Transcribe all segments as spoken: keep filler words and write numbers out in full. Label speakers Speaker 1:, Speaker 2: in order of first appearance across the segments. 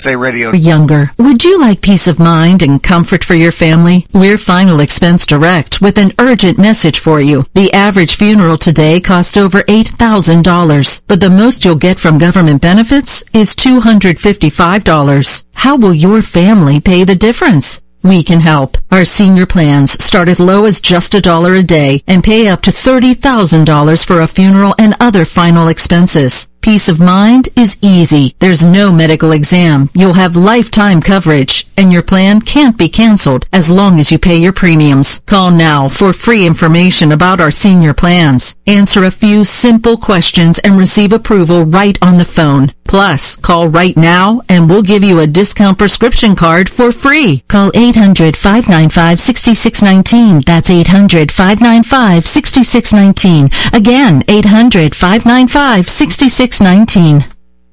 Speaker 1: Say radio.
Speaker 2: Younger. Would you like peace of mind and comfort for your family? We're Final Expense Direct with an urgent message for you. The average funeral today costs over eight thousand dollars, but the most you'll get from government benefits is two hundred fifty-five dollars. How will your family pay the difference? We can help. Our senior plans start as low as just a dollar a day and pay up to thirty thousand dollars for a funeral and other final expenses. Peace of mind is easy. There's no medical exam. You'll have lifetime coverage, and your plan can't be canceled as long as you pay your premiums. Call now for free information about our senior plans. Answer a few simple questions and receive approval right on the phone. Plus, call right now and we'll give you a discount prescription card for free. Call eight hundred, five nine five, six six one nine. That's eight hundred, five nine five, six six one nine. Again, eight hundred, five nine five, six six one nine.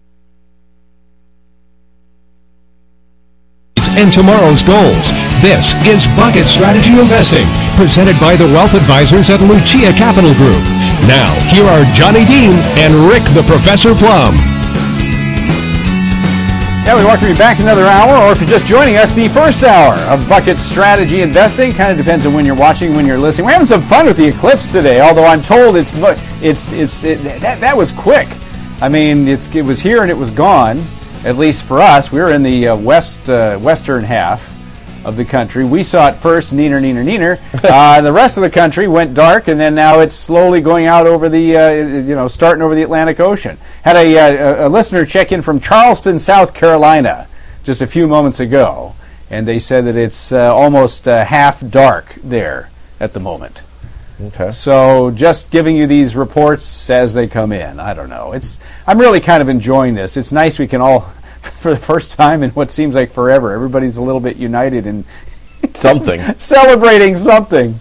Speaker 3: And tomorrow's goals. This is Bucket Strategy Investing, presented by the Wealth Advisors at Lucia Capital Group. Now, here are Johnny Dean and Rick the Professor Plum.
Speaker 4: Yeah, we welcome you back another hour, or if you're just joining us, the first hour of Bucket Strategy Investing. Kind of depends on when you're watching, when you're listening. We're having some fun with the eclipse today, although I'm told it's it's it's it, that that was quick. I mean, it's it was here and it was gone. At least for us, we were in the uh, west uh, western half of the country. We saw it first, neener, neener, neener. Uh, the rest of the country went dark, and then now it's slowly going out over the, uh, you know, starting over the Atlantic Ocean. Had a, a, a listener check in from Charleston, South Carolina, just a few moments ago, and they said that it's uh, almost uh, half dark there at the moment.
Speaker 5: Okay.
Speaker 4: So just giving you these reports as they come in. I don't know. It's I'm really kind of enjoying this. It's nice we can all, for the first time in what seems like forever, everybody's a little bit united in
Speaker 5: something.
Speaker 4: Celebrating something.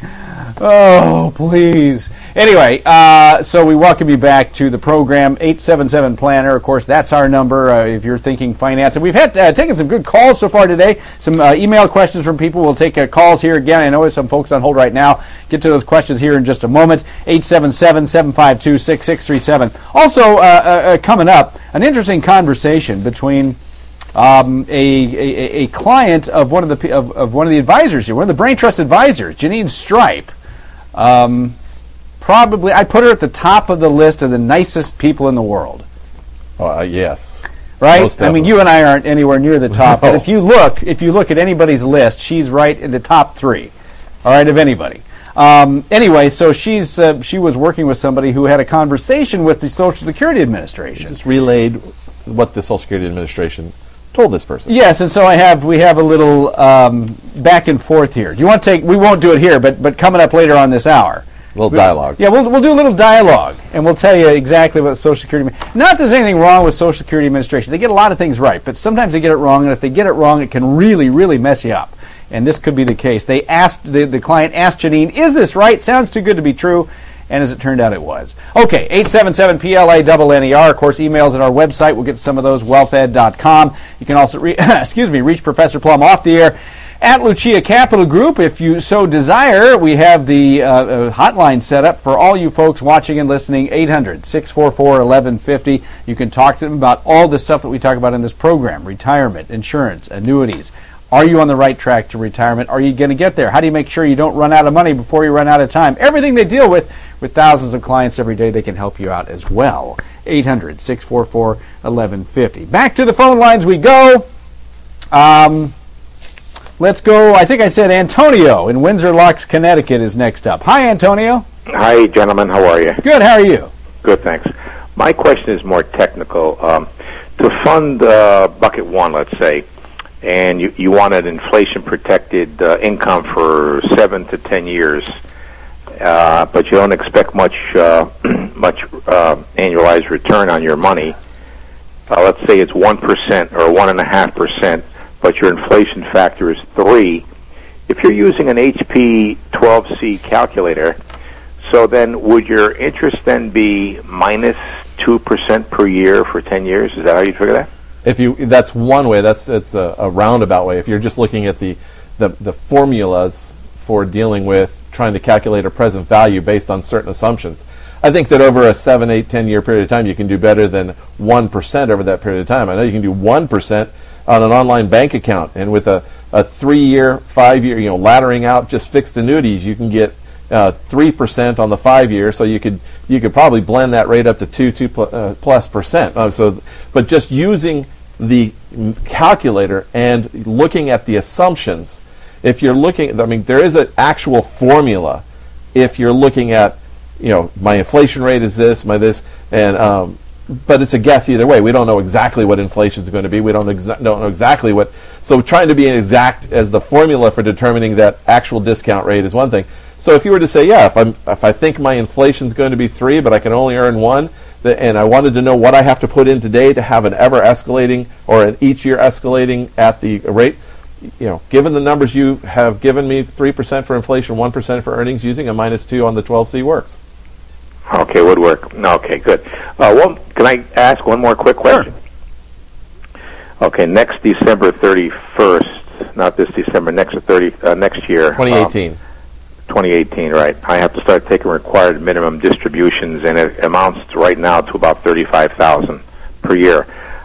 Speaker 4: Oh, please. Anyway, uh, so we welcome you back to the program, eight seven seven Planner. Of course, that's our number uh, if you're thinking finance. And we've had uh, taken some good calls so far today, some uh, email questions from people. We'll take uh, calls here again. I know there's some folks on hold right now. Get to those questions here in just a moment. eight seven seven, seven five two, six six three seven. Also, uh, uh, coming up, an interesting conversation between Um, a, a a client of one of the of, of one of the advisors here, one of the Brain Trust advisors, Janine Stripe. Um, probably, I put her at the top of the list of the nicest people in the world.
Speaker 5: Uh, yes,
Speaker 4: right. I mean, you and I aren't anywhere near the top, but if you look, if you look at anybody's list, she's right in the top three. All right, of anybody. Um, anyway, so she's uh, she was working with somebody who had a conversation with the Social Security Administration.
Speaker 5: Just relayed what the Social Security Administration told this person.
Speaker 4: Yes, and so I have we have a little um, back and forth here. Do you want to take? We won't do it here, but but coming up later on this hour,
Speaker 5: a little dialogue.
Speaker 4: Yeah, we'll we'll do a little dialogue, and we'll tell you exactly what Social Security. Not that there's anything wrong with Social Security Administration. They get a lot of things right, but sometimes they get it wrong, and if they get it wrong, it can really really mess you up. And this could be the case. They asked the the client asked Janine, "Is this right? Sounds too good to be true." And as it turned out, it was. Okay, eight seven seven P L A N N E R. Of course, emails at our website. We'll get to some of those, wealth ed dot com. You can also, re- excuse me, reach Professor Plum off the air at Lucia Capital Group. If you so desire, we have the uh, uh, hotline set up for all you folks watching and listening, eight hundred, six four four, eleven fifty. You can talk to them about all the stuff that we talk about in this program, retirement, insurance, annuities. Are you on the right track to retirement? Are you going to get there? How do you make sure you don't run out of money before you run out of time? Everything they deal with, with thousands of clients every day, they can help you out as well. eight hundred, six four four, eleven fifty. Back to the phone lines we go. Um, let's go. I think I said Antonio in Windsor Locks, Connecticut is next up. Hi, Antonio.
Speaker 6: Hi, gentlemen. How are you?
Speaker 4: Good. How are you?
Speaker 6: Good, thanks. My question is more technical. Um, to fund uh, bucket one, let's say, and you, you want an inflation-protected uh, income for seven to ten years, uh, but you don't expect much uh, much uh, annualized return on your money. Uh, let's say it's one percent or one and a half percent, but your inflation factor is three. If you're using an H P twelve C calculator, so then would your interest then be minus two percent per year for ten years? Is that how you figure that?
Speaker 5: If you, that's one way. That's it's a, a roundabout way. If you're just looking at the, the the formulas for dealing with trying to calculate a present value based on certain assumptions, I think that over a seven, eight, ten year period of time, you can do better than one percent over that period of time. I know you can do one percent on an online bank account, and with a, a three-year, five-year, you know, laddering out just fixed annuities, you can get uh, three percent on the five-year. So you could you could probably blend that rate up to two two pl- uh, plus percent. Uh, so, but just using the calculator and looking at the assumptions, if you're looking, I mean, there is an actual formula. If you're looking at, you know, my inflation rate is this, my this, and um, but it's a guess either way. We don't know exactly what inflation is going to be. We don't, exa- don't know exactly what. So trying to be exact as the formula for determining that actual discount rate is one thing. So if you were to say, yeah, if I'm if I think my inflation is going to be three, but I can only earn one, the, and I wanted to know what I have to put in today to have an ever escalating or an each year escalating at the rate. You know, given the numbers you have given me, three percent for inflation, one percent for earnings, using a minus two on the twelve C works.
Speaker 6: Okay, would work. Okay, good. Uh, one, can I ask one more quick question?
Speaker 5: Sure.
Speaker 6: Okay, next December thirty-first, not this December, next thirty, uh, next year.
Speaker 5: twenty eighteen.
Speaker 6: Um, twenty eighteen, right. I have to start taking required minimum distributions, and it amounts to right now to about thirty-five thousand dollars per year.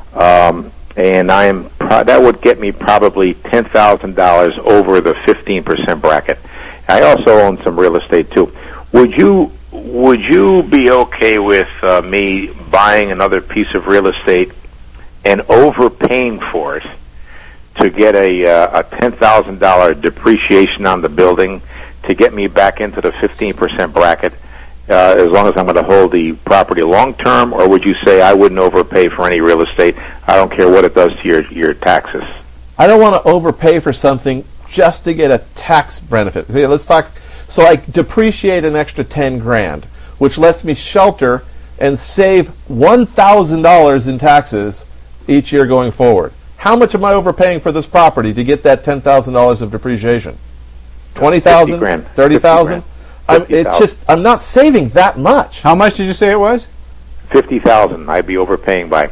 Speaker 6: Um, and I am pro- that would get me probably ten thousand dollars over the fifteen percent bracket. I also own some real estate, too. Would you... Would you be okay with uh, me buying another piece of real estate and overpaying for it to get a, uh, a ten thousand dollars depreciation on the building to get me back into the fifteen percent bracket uh, as long as I'm going to hold the property long term? Or would you say I wouldn't overpay for any real estate? I don't care what it does to your, your taxes.
Speaker 5: I don't want to overpay for something just to get a tax benefit. Okay, let's talk. So I depreciate an extra ten grand, which lets me shelter and save one thousand dollars in taxes each year going forward. How much am I overpaying for this property to get that ten thousand dollars of depreciation? twenty thousand dollars? thirty thousand dollars? It's just, I'm not saving that much.
Speaker 4: How much did you say it was?
Speaker 6: fifty thousand dollars I'd be overpaying by.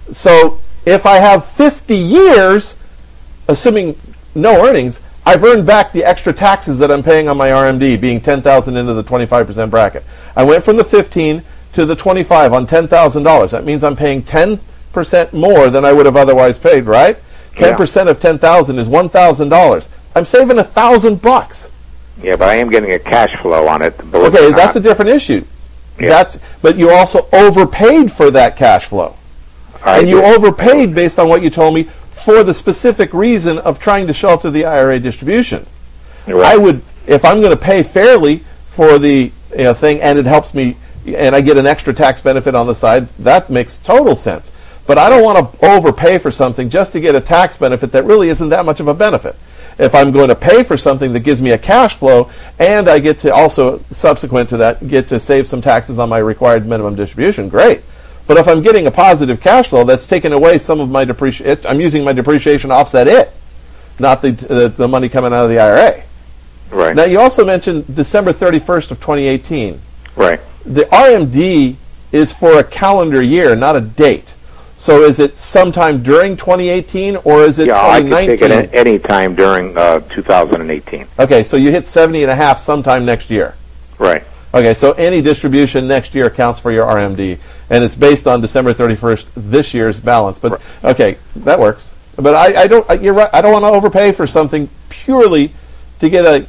Speaker 5: So if I have fifty years, assuming no earnings, I've earned back the extra taxes that I'm paying on my R M D, being ten thousand dollars into the twenty-five percent bracket. I went from the fifteen to the twenty-five on ten thousand dollars. That means I'm paying ten percent more than I would have otherwise paid, right? ten percent yeah. of ten thousand dollars is one thousand dollars. I'm saving one thousand bucks.
Speaker 6: Yeah, but I am getting a cash flow on it.
Speaker 5: Okay, that's a different issue. Yeah. That's, but you also overpaid for that cash flow. I and you did. overpaid based on what you told me for the specific reason of trying to shelter the I R A distribution. Right. I would, if I'm going to pay fairly for the you know, thing, and it helps me, and I get an extra tax benefit on the side, that makes total sense. But I don't want to overpay for something just to get a tax benefit that really isn't that much of a benefit. If I'm going to pay for something that gives me a cash flow, and I get to also, subsequent to that, get to save some taxes on my required minimum distribution, great. But if I'm getting a positive cash flow, that's taken away some of my depreciation. I'm using my depreciation to offset it, not the, the the money coming out of the I R A.
Speaker 6: Right.
Speaker 5: Now, you also mentioned December thirty-first of twenty eighteen.
Speaker 6: Right.
Speaker 5: The R M D is for a calendar year, not a date. So is it sometime during twenty eighteen, or is it
Speaker 6: yeah,
Speaker 5: twenty nineteen?
Speaker 6: Yeah, I can take it any time during uh, two thousand eighteen.
Speaker 5: Okay, so you hit seventy and a half sometime next year.
Speaker 6: Right.
Speaker 5: Okay, so any distribution next year counts for your R M D, and it's based on December thirty-first this year's balance. But okay, that works. But I, I don't. I, you're right. I don't want to overpay for something purely to get a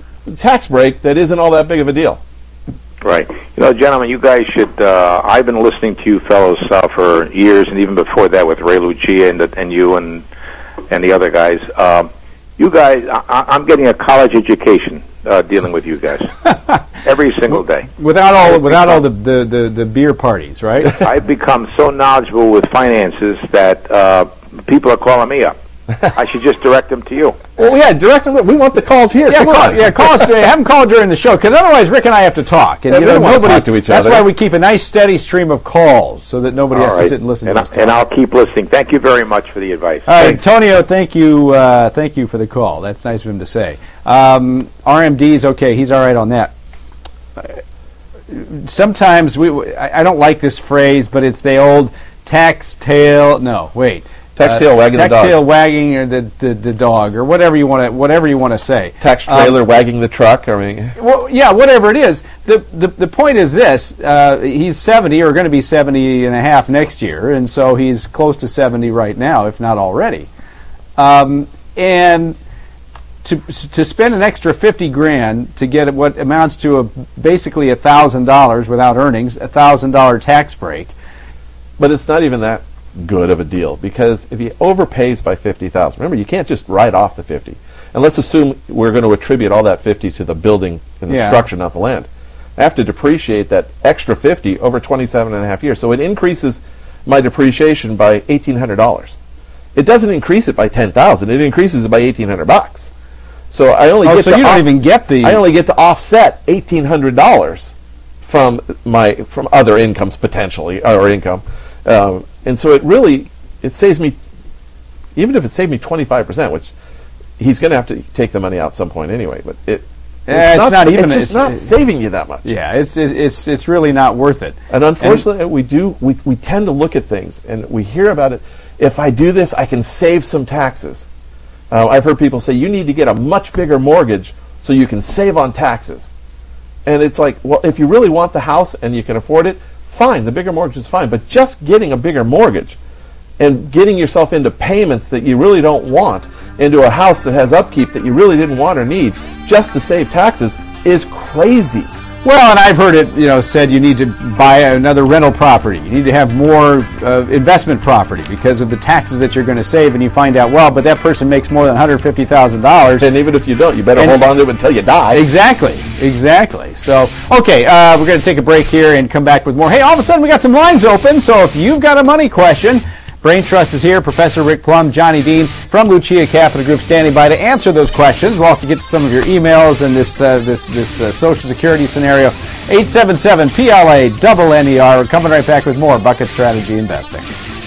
Speaker 5: tax break that isn't all that big of a deal.
Speaker 6: Right. You know, gentlemen, you guys should. Uh, I've been listening to you fellows uh, for years, and even before that with Ray Lucia and the, and you and and the other guys. Um, you guys, I, I'm getting a college education uh, dealing with you guys every single day.
Speaker 4: Without all, without all the, the, the, the beer parties, right?
Speaker 6: I've become so knowledgeable with finances that uh, people are calling me up. I should just direct them to you.
Speaker 5: Well, yeah, direct them. We want the calls here.
Speaker 4: Yeah,
Speaker 5: Come
Speaker 4: call,
Speaker 5: on.
Speaker 4: yeah, call us. Have them call during the show, because otherwise Rick and I have to talk. And
Speaker 5: yeah,
Speaker 4: you
Speaker 5: we
Speaker 4: know,
Speaker 5: don't want to
Speaker 4: nobody,
Speaker 5: talk to each
Speaker 4: that's
Speaker 5: other.
Speaker 4: That's why we keep a nice steady stream of calls, so that nobody
Speaker 6: all
Speaker 4: has
Speaker 6: right.
Speaker 4: to sit and listen
Speaker 6: and
Speaker 4: to us.
Speaker 6: I, and I'll keep listening. Thank you very much for the advice.
Speaker 4: All right,
Speaker 6: Thanks.
Speaker 4: Antonio, thank you. Uh, thank you for the call. That's nice of him to say. Um, R M Ds, okay, he's all right on that. Sometimes we. I, I don't like this phrase, but it's the old tax tail. No, wait.
Speaker 5: Tax tail uh, wagging the dog.
Speaker 4: Tax tail wagging or the, the, the dog, or whatever you want to whatever you want to say.
Speaker 5: Tax trailer
Speaker 4: um,
Speaker 5: wagging the truck. I mean,
Speaker 4: well, yeah, whatever it is. The the, the point is this: uh, he's seventy, or going to be seventy and a half next year, and so he's close to seventy right now, if not already. Um, and to to spend an extra fifty grand to get what amounts to a basically a thousand dollars without earnings, a thousand dollar tax break.
Speaker 5: But it's not even that good of a deal, because if he overpays by fifty thousand, remember, you can't just write off the fifty. And let's assume we're going to attribute all that fifty to the building and the
Speaker 4: Yeah.
Speaker 5: structure, not the land. I have to depreciate that extra fifty over twenty-seven and a half years. So it increases my depreciation by eighteen hundred dollars. It doesn't increase it by ten thousand. It increases it by eighteen hundred bucks. So I only
Speaker 4: Oh,
Speaker 5: get
Speaker 4: so
Speaker 5: to
Speaker 4: you don't
Speaker 5: off-
Speaker 4: even get the-
Speaker 5: I only get to offset eighteen hundred dollars from my from other incomes potentially or income. Um, and so it really it saves me, even if it saved me twenty-five percent, which he's going to have to take the money out at some point anyway, but it
Speaker 4: Eh, it's not
Speaker 5: sa-
Speaker 4: even-
Speaker 5: it's just
Speaker 4: it's-
Speaker 5: not
Speaker 4: it-
Speaker 5: saving you that much.
Speaker 4: Yeah, it's it's it's really not worth it.
Speaker 5: And unfortunately, we do we, we tend to look at things and we hear about it. If I do this, I can save some taxes. Uh, I've heard people say you need to get a much bigger mortgage so you can save on taxes. And it's like, well, if you really want the house and you can afford it, fine, the bigger mortgage is fine. But just getting a bigger mortgage and getting yourself into payments that you really don't want, into a house that has upkeep that you really didn't want or need, just to save taxes, is crazy.
Speaker 4: Well, and I've heard it, you know, said you need to buy another rental property. You need to have more uh, investment property because of the taxes that you're going to save. And you find out, well, but that person makes more than one hundred fifty thousand dollars.
Speaker 5: And even if you don't, you better
Speaker 4: And-
Speaker 5: hold on to it until you die.
Speaker 4: Exactly, exactly. So, okay, uh, we're going to take a break here and come back with more. Hey, all of a sudden we got some lines open, so if you've got a money question, Brain Trust is here. Professor Rick Plum, Johnny Dean from Lucia Capital Group standing by to answer those questions. We'll have to get to some of your emails and this uh, this this uh, Social Security scenario. eight seven seven P L A N N E R. We're coming right back with more Bucket Strategy Investing.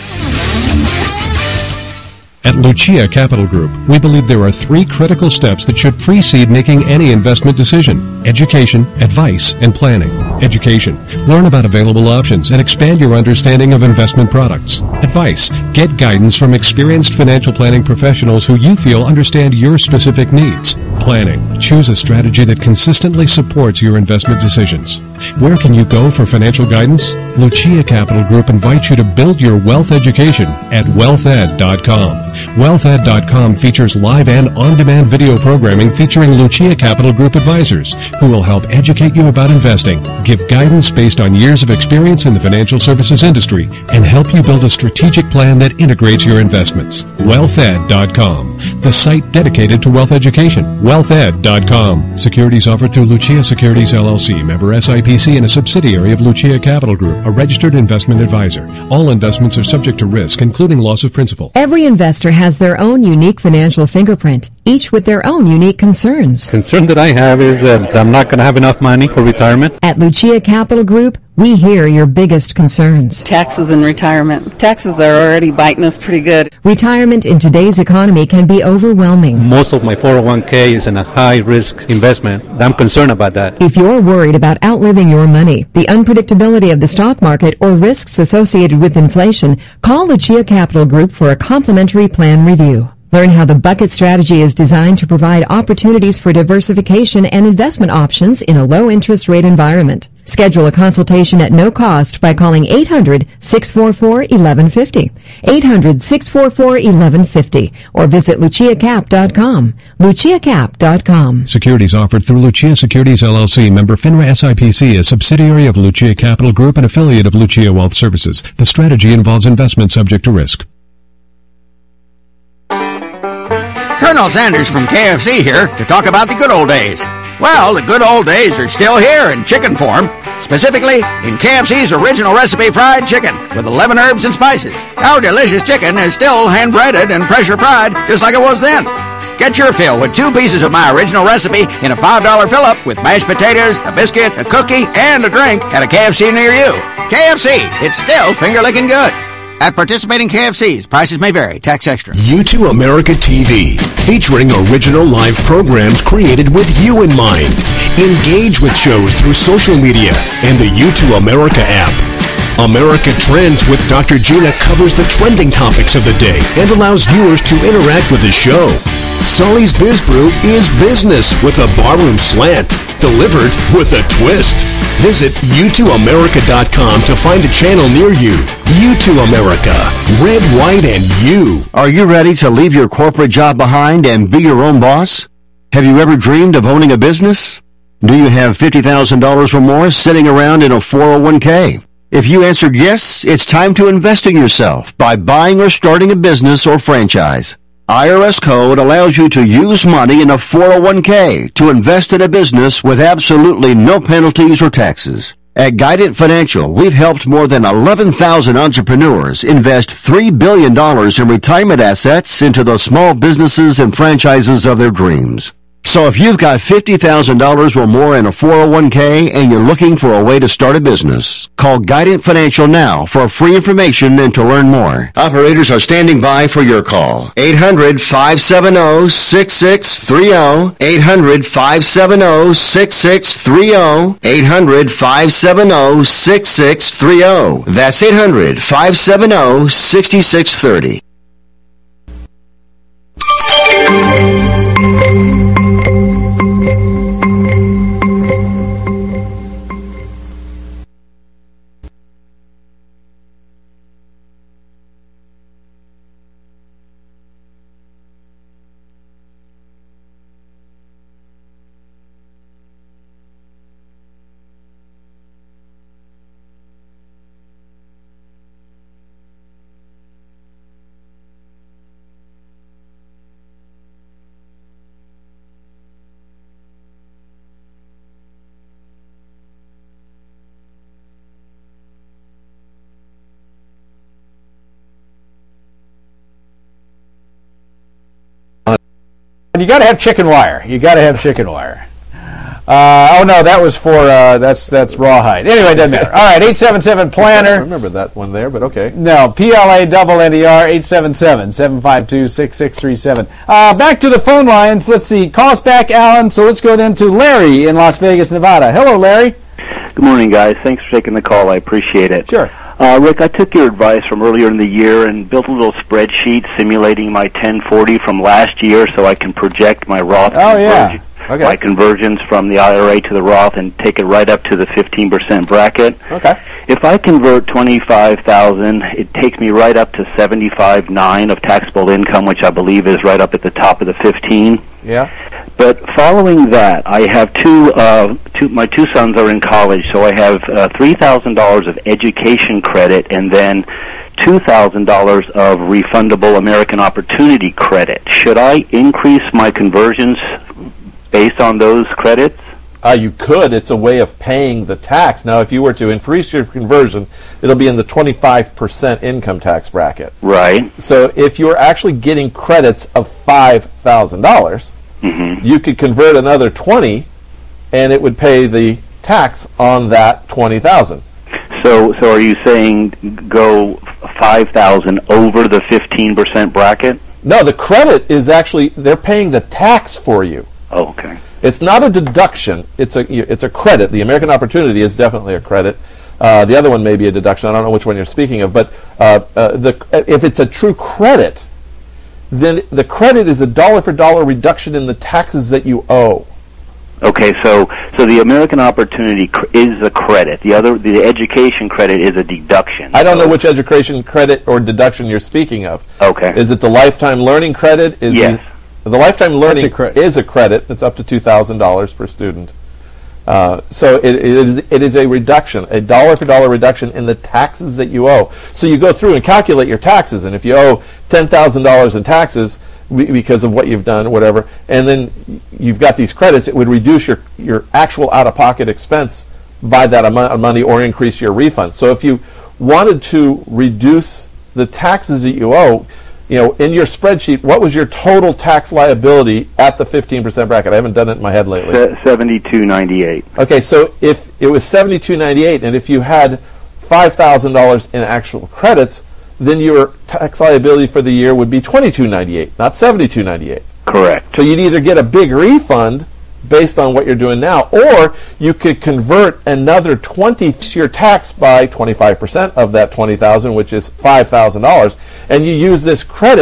Speaker 3: At Lucia Capital Group, we believe there are three critical steps that should precede making any investment decision: education, advice, and planning. Education. Learn about available options and expand your understanding of investment products. Advice. Get guidance from experienced financial planning professionals who you feel understand your specific needs. Planning. Choose a strategy that consistently supports your investment decisions. Where can you go for financial guidance? Lucia Capital Group invites you to build your wealth education at wealth ed dot com. wealth ed dot com features live and on-demand video programming featuring Lucia Capital Group advisors who will help educate you about investing, give guidance based on years of experience in the financial services industry, and help you build a strategic plan that integrates your investments. wealth ed dot com, the site dedicated to wealth education. wealth ed dot com. Securities offered through Lucia Securities L L C, member S I P C and a subsidiary of Lucia Capital Group, a registered investment advisor. All investments are subject to risk, including loss of principal.
Speaker 1: Every investor has their own unique financial fingerprint, each with their own unique concerns.
Speaker 7: Concern that I have is that I'm not going to have enough money for retirement.
Speaker 1: At Lucia Capital Group, we hear your biggest concerns.
Speaker 8: Taxes and retirement. Taxes are already biting us pretty good.
Speaker 1: Retirement in today's economy can be overwhelming.
Speaker 7: Most of my four oh one k is in a high-risk investment. I'm concerned about that.
Speaker 1: If you're worried about outliving your money, the unpredictability of the stock market, or risks associated with inflation, call Lucia Capital Group for a complimentary plan review. Learn how the Bucket Strategy is designed to provide opportunities for diversification and investment options in a low-interest rate environment. Schedule a consultation at no cost by calling eight hundred, six four four, eleven fifty, eight hundred, six four four, eleven fifty, or visit lucia cap dot com. lucia cap dot com.
Speaker 3: Securities offered through Lucia Securities L L C, member FINRA S I P C, a subsidiary of Lucia Capital Group and affiliate of Lucia Wealth Services. The strategy involves investment subject to risk.
Speaker 9: Colonel Sanders from K F C here to talk about the good old days. Well, the good old days are still here in chicken form, specifically in K F C's original recipe fried chicken with eleven herbs and spices. Our delicious chicken is still hand-breaded and pressure-fried just like it was then. Get your fill with two pieces of my original recipe in a five dollar fill-up with mashed potatoes, a biscuit, a cookie, and a drink at a K F C near you. K F C, it's still finger-licking good. At participating K F Cs, prices may vary. Tax extra.
Speaker 10: U two America T V, featuring original live programs created with you in mind. Engage with shows through social media and the U two America app. America Trends with Doctor Gina covers the trending topics of the day and allows viewers to interact with the show. Sully's Biz Brew is business with a barroom slant, delivered with a twist. Visit U two America dot com to find a channel near you. U two America, red, white, and you.
Speaker 11: Are you ready to leave your corporate job behind and be your own boss? Have you ever dreamed of owning a business? Do you have fifty thousand dollars or more sitting around in a four oh one k? If you answered yes, it's time to invest in yourself by buying or starting a business or franchise. I R S code allows you to use money in a four oh one k to invest in a business with absolutely no penalties or taxes. At Guidant Financial, we've helped more than eleven thousand entrepreneurs invest three billion dollars in retirement assets into the small businesses and franchises of their dreams. So if you've got fifty thousand dollars or more in a four oh one k and you're looking for a way to start a business, call Guidant Financial now for free information and to learn more. Operators are standing by for your call. eight hundred, five seven zero, six six three zero. eight hundred, five seven zero, six six three zero. eight hundred, five seven zero, six six three zero. That's eight hundred, five seven zero, six six three zero.
Speaker 4: You got to have chicken wire. You got to have chicken wire. Uh, oh no, that was for uh, that's that's rawhide. Anyway, it doesn't matter. All right, eight seven seven planner.
Speaker 5: I remember that one there, but okay.
Speaker 4: No, P L A double N E R eight seven seven, seven five two, six six three seven. Uh, back to the phone lines. Let's see. Call us back, Alan. So let's go then to Larry in Las Vegas, Nevada. Hello, Larry.
Speaker 12: Good morning, guys. Thanks for taking the call. I appreciate it.
Speaker 4: Sure.
Speaker 12: Uh, Rick, I took your advice from earlier in the year and built a little spreadsheet simulating my ten forty from last year so I can project my Roth
Speaker 4: oh, yeah.
Speaker 5: Okay.
Speaker 12: my conversions from the I R A to the Roth and take it right up to the fifteen percent bracket.
Speaker 4: Okay.
Speaker 12: If I convert twenty-five thousand dollars, it takes me right up to seventy-five point nine of taxable income, which I believe is right up at the top of the fifteen.
Speaker 4: Yeah.
Speaker 12: But following that, I have two, uh, two, my two sons are in college, so I have uh, three thousand dollars of education credit and then two thousand dollars of refundable American Opportunity credit. Should I increase my conversions based on those credits?
Speaker 5: Uh, you could. It's a way of paying the tax. Now, if you were to increase your conversion, it'll be in the twenty-five percent income tax bracket.
Speaker 12: Right.
Speaker 5: So if you're actually getting credits of five thousand dollars,
Speaker 12: mm-hmm.
Speaker 5: you could convert another twenty, and it would pay the tax on that twenty thousand dollars.
Speaker 12: So, so are you saying go five thousand over the fifteen percent bracket?
Speaker 5: No, the credit is actually, they're paying the tax for you.
Speaker 12: Oh, okay.
Speaker 5: It's not a deduction. It's a it's a credit. The American Opportunity is definitely a credit. Uh, the other one may be a deduction. I don't know which one you're speaking of. But uh, uh, the if it's a true credit, then the credit is a dollar for dollar reduction in the taxes that you owe.
Speaker 12: Okay, so so the American Opportunity cr- is a credit. The other, the education credit, is a deduction.
Speaker 5: I don't
Speaker 12: so
Speaker 5: know which education credit or deduction you're speaking of.
Speaker 12: Okay.
Speaker 5: Is it the lifetime learning credit? Is
Speaker 12: yes.
Speaker 5: The, the lifetime learning
Speaker 4: a credit.
Speaker 5: is a credit. It's up to two thousand dollars per student. Uh, so it, it is it is a reduction, a dollar for dollar reduction in the taxes that you owe. So you go through and calculate your taxes, and if you owe ten thousand dollars in taxes because of what you've done, whatever, and then you've got these credits, it would reduce your, your actual out-of-pocket expense by that amount of money or increase your refund. So if you wanted to reduce the taxes that you owe, you know, in your spreadsheet, what was your total tax liability at the fifteen percent bracket? I haven't done it in my head lately.
Speaker 12: Se- seventy-two ninety-eight.
Speaker 5: Okay, so if it was seventy-two ninety-eight, and if you had five thousand dollars in actual credits, then your tax liability for the year would be twenty-two ninety-eight, not seventy-two ninety-eight.
Speaker 12: Correct.
Speaker 5: So you'd either get a big refund based on what you're doing now, or you could convert another twenty to your tax by twenty-five percent of that twenty thousand dollars, which is five thousand dollars, and you use this credit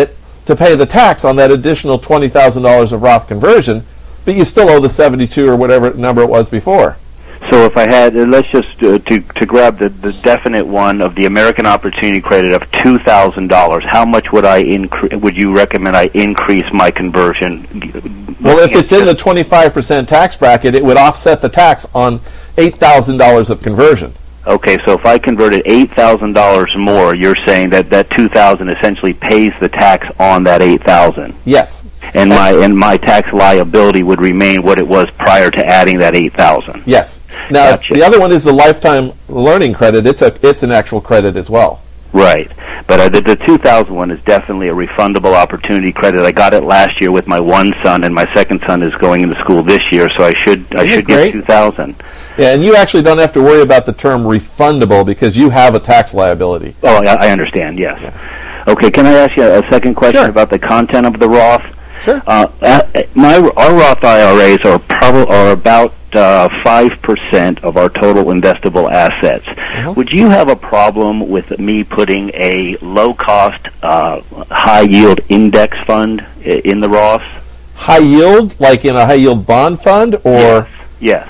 Speaker 5: to pay the tax on that additional twenty thousand dollars of Roth conversion, but you still owe the seventy-two or whatever number it was before.
Speaker 12: So if I had, uh, let's just uh, to to grab the, the definite one of the American Opportunity Credit of two thousand dollars, how much would I incre- would you recommend I increase my conversion?
Speaker 5: Well, if it's in the twenty-five percent tax bracket, it would offset the tax on eight thousand dollars of conversion.
Speaker 12: Okay, so if I converted eight thousand dollars more, you're saying that that two thousand dollars essentially pays the tax on that eight thousand dollars.
Speaker 5: Yes.
Speaker 12: And my and my tax liability would remain what it was prior to adding that eight thousand dollars.
Speaker 5: Yes. Now,
Speaker 12: Gotcha.
Speaker 5: the other one is the lifetime learning credit. It's a it's an actual credit as well.
Speaker 12: Right, but uh, the, the two thousand one is definitely a refundable opportunity credit. I got it last year with my one son, and my second son is going into school this year, so I should I should get two thousand.
Speaker 5: Yeah, and you actually don't have to worry about the term refundable because you have a tax liability.
Speaker 12: Oh, I, I understand. Yes. Yeah. Okay. Can I ask you a second question
Speaker 5: Sure.
Speaker 12: about the content of the Roth?
Speaker 5: Sure.
Speaker 12: Uh, uh, my our Roth I R As are probably are about five uh, percent of our total investable assets. Uh-huh. Would you have a problem with me putting a low-cost, uh, high-yield index fund I- in the Roth?
Speaker 5: High yield, like in a high yield bond fund, or
Speaker 12: yes,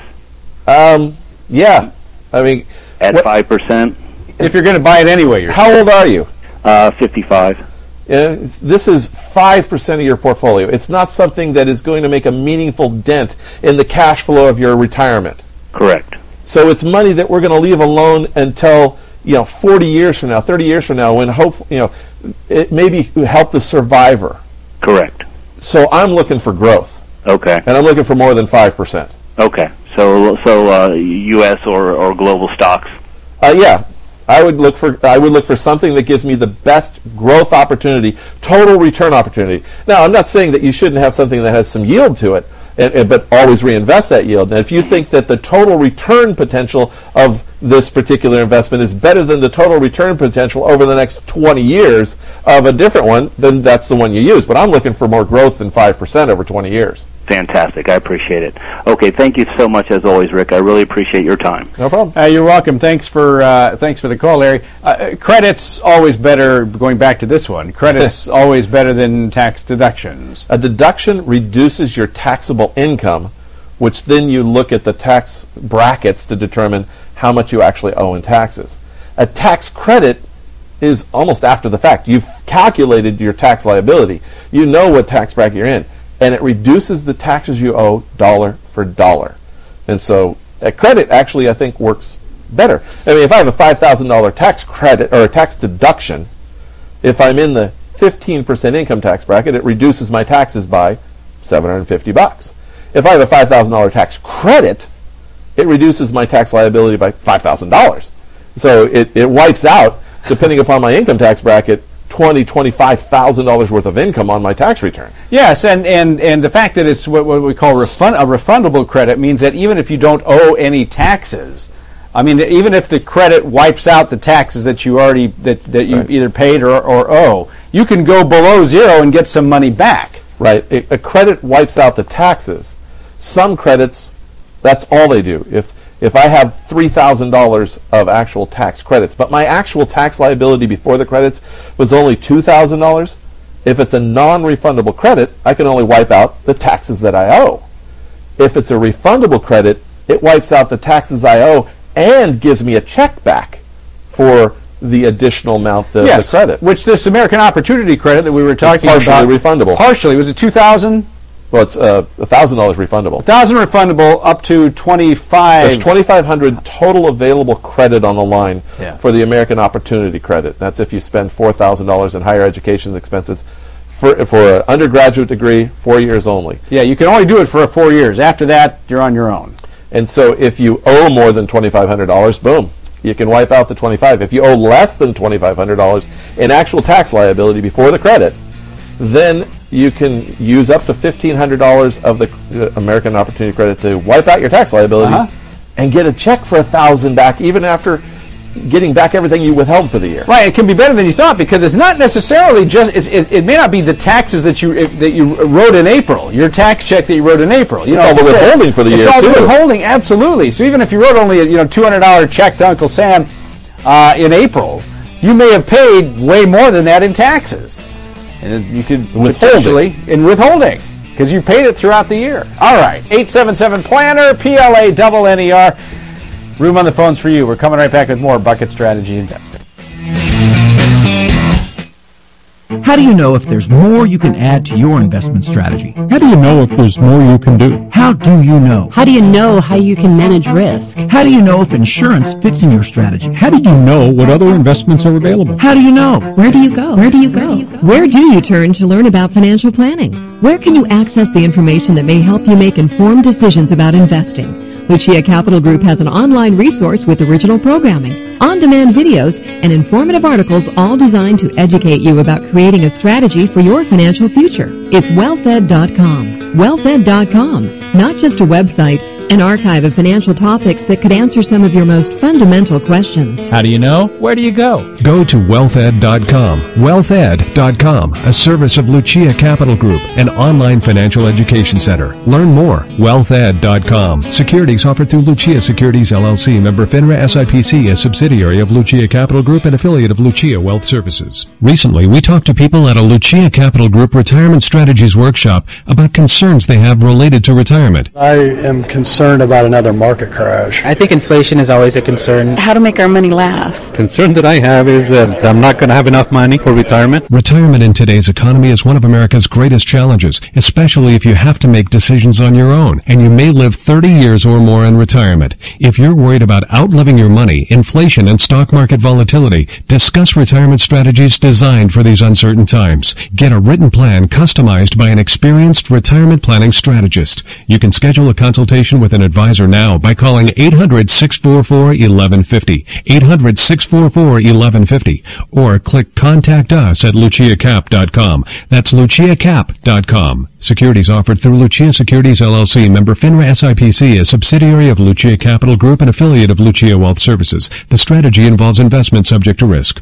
Speaker 5: um, yeah. I mean,
Speaker 12: at five percent.
Speaker 4: If you're going to buy it anyway, you're
Speaker 5: how old are you?
Speaker 12: Uh, fifty-five.
Speaker 5: Uh, this is five percent of your portfolio. It's not something that is going to make a meaningful dent in the cash flow of your retirement.
Speaker 12: Correct.
Speaker 5: So it's money that we're going to leave alone until, you know, forty years from now, thirty years from now, when hope, you know, it maybe help the survivor.
Speaker 12: Correct.
Speaker 5: So I'm looking for growth.
Speaker 12: Okay.
Speaker 5: And I'm looking for more than five percent.
Speaker 12: Okay. So so uh, U S or, or global stocks?
Speaker 5: Uh, yeah. I would look for I would look for something that gives me the best growth opportunity, total return opportunity. Now, I'm not saying that you shouldn't have something that has some yield to it, and, and, but always reinvest that yield. And if you think that the total return potential of this particular investment is better than the total return potential over the next twenty years of a different one, then that's the one you use. But I'm looking for more growth than five percent over twenty years.
Speaker 12: Fantastic. I appreciate it. Okay, thank you so much as always, Rick. I really appreciate your time.
Speaker 5: No problem.
Speaker 4: Uh, you're welcome. Thanks for uh, thanks for the call, Larry. Uh, credit's always better. Going back to this one, credit's always better than tax deductions.
Speaker 5: A deduction reduces your taxable income, which then you look at the tax brackets to determine how much you actually owe in taxes. A tax credit is almost after the fact. You've calculated your tax liability. You know what tax bracket you're in. And it reduces the taxes you owe dollar for dollar. And so a credit actually, I think, works better. I mean, if I have a five thousand dollars tax credit or a tax deduction, if I'm in the fifteen percent income tax bracket, it reduces my taxes by seven hundred fifty bucks. If I have a five thousand dollars tax credit, it reduces my tax liability by five thousand dollars. So it, it wipes out, depending upon my income tax bracket, twenty, twenty-five thousand dollars worth of income on my tax return.
Speaker 4: Yes, and, and, and the fact that it's what, what we call refund, a refundable credit means that even if you don't owe any taxes, I mean, even if the credit wipes out the taxes that you already that, that you
Speaker 5: Right.
Speaker 4: either paid or, or owe, you can go below zero and get some money back.
Speaker 5: Right. A, a credit wipes out the taxes. Some credits, that's all they do. If if I have three thousand dollars of actual tax credits, but my actual tax liability before the credits was only two thousand dollars, if it's a non-refundable credit, I can only wipe out the taxes that I owe. If it's a refundable credit, it wipes out the taxes I owe and gives me a check back for the additional amount, the,
Speaker 4: yes,
Speaker 5: the credit.
Speaker 4: which this American Opportunity Credit that we were talking
Speaker 5: partially
Speaker 4: about.
Speaker 5: refundable.
Speaker 4: Partially. Was it two thousand dollars?
Speaker 5: Well, it's uh, one thousand dollars refundable.
Speaker 4: one thousand dollars refundable up to twenty-five.
Speaker 5: There's twenty-five hundred dollars total available credit on the line
Speaker 4: Yeah.
Speaker 5: for the American Opportunity Credit. That's if you spend four thousand dollars in higher education expenses for for an undergraduate degree, four years only.
Speaker 4: Yeah, you can only do it for four years. After that, you're on your own.
Speaker 5: And so if you owe more than twenty-five hundred dollars, boom, you can wipe out the twenty-five. If you owe less than twenty-five hundred dollars in actual tax liability before the credit, then you can use up to fifteen hundred dollars of the uh, American Opportunity Credit to wipe out your tax liability
Speaker 4: Uh-huh.
Speaker 5: and get a check for a thousand back, even after getting back everything you withheld for the year.
Speaker 4: Right, it can be better than you thought because it's not necessarily just. It's, it, it may not be the taxes that you that you wrote in April. Your tax check that you wrote in April. You
Speaker 5: It's
Speaker 4: know,
Speaker 5: all the
Speaker 4: if you said-
Speaker 5: withholding for the
Speaker 4: it's
Speaker 5: year,
Speaker 4: all the
Speaker 5: too.
Speaker 4: withholding, absolutely. So even if you wrote only a you know two hundred dollar check to Uncle Sam uh, in April, you may have paid way more than that in taxes. And you could
Speaker 3: Withholding.
Speaker 4: potentially, in withholding, because you paid it throughout the year. All right, eight seven seven planner, P L A N N E R. Room on the phones for you. We're coming right back with more Bucket Strategy Investing.
Speaker 13: How do you know if there's more you can add to your investment strategy?
Speaker 3: How do you know if there's more you can do?
Speaker 13: How do you know?
Speaker 14: How do you know how you can manage risk?
Speaker 13: How do you know if insurance fits in your strategy?
Speaker 3: How do you know what other investments are available?
Speaker 13: How do you know?
Speaker 1: Where do you go? Where do you go? Where do you turn to learn about financial planning? Where can you access the information that may help you make informed decisions about investing? Lucia Capital Group has an online resource with original programming, on-demand videos, and informative articles all designed to educate you about creating a strategy for your financial future. It's wealth ed dot com. wealth ed dot com, not just a website, an archive of financial topics that could answer some of your most fundamental questions.
Speaker 3: How do you know? Where do you go? Go to wealth ed dot com. wealth ed dot com, a service of Lucia Capital Group, an online financial education center. Learn more. wealth ed dot com. Securities offered through Lucia Securities, L L C, member FINRA S I P C, a subsidiary of Lucia Capital Group and affiliate of Lucia Wealth Services. Recently, we talked to people at a Lucia Capital Group Retirement Strategies workshop about concerns they have related to retirement.
Speaker 15: I am concerned about another market crash.
Speaker 16: I think inflation is always a concern.
Speaker 8: How to make our money last.
Speaker 7: Concern that I have is that I'm not going to have enough money for retirement.
Speaker 3: Retirement in today's economy is one of America's greatest challenges, especially if you have to make decisions on your own, and you may live thirty years or more in retirement. If you're worried about outliving your money, inflation, and stock market volatility, discuss retirement strategies designed for these uncertain times. Get a written plan customized by an experienced retirement planning strategist. You can schedule a consultation with an advisor now by calling eight hundred, six four four, eleven fifty, eight hundred, six four four, eleven fifty, or click Contact Us at lucia cap dot com. That's lucia cap dot com. Securities offered through Lucia Securities, L L C, member FINRA S I P C, a subsidiary of Lucia Capital Group and affiliate of Lucia Wealth Services. The strategy involves investment subject to risk.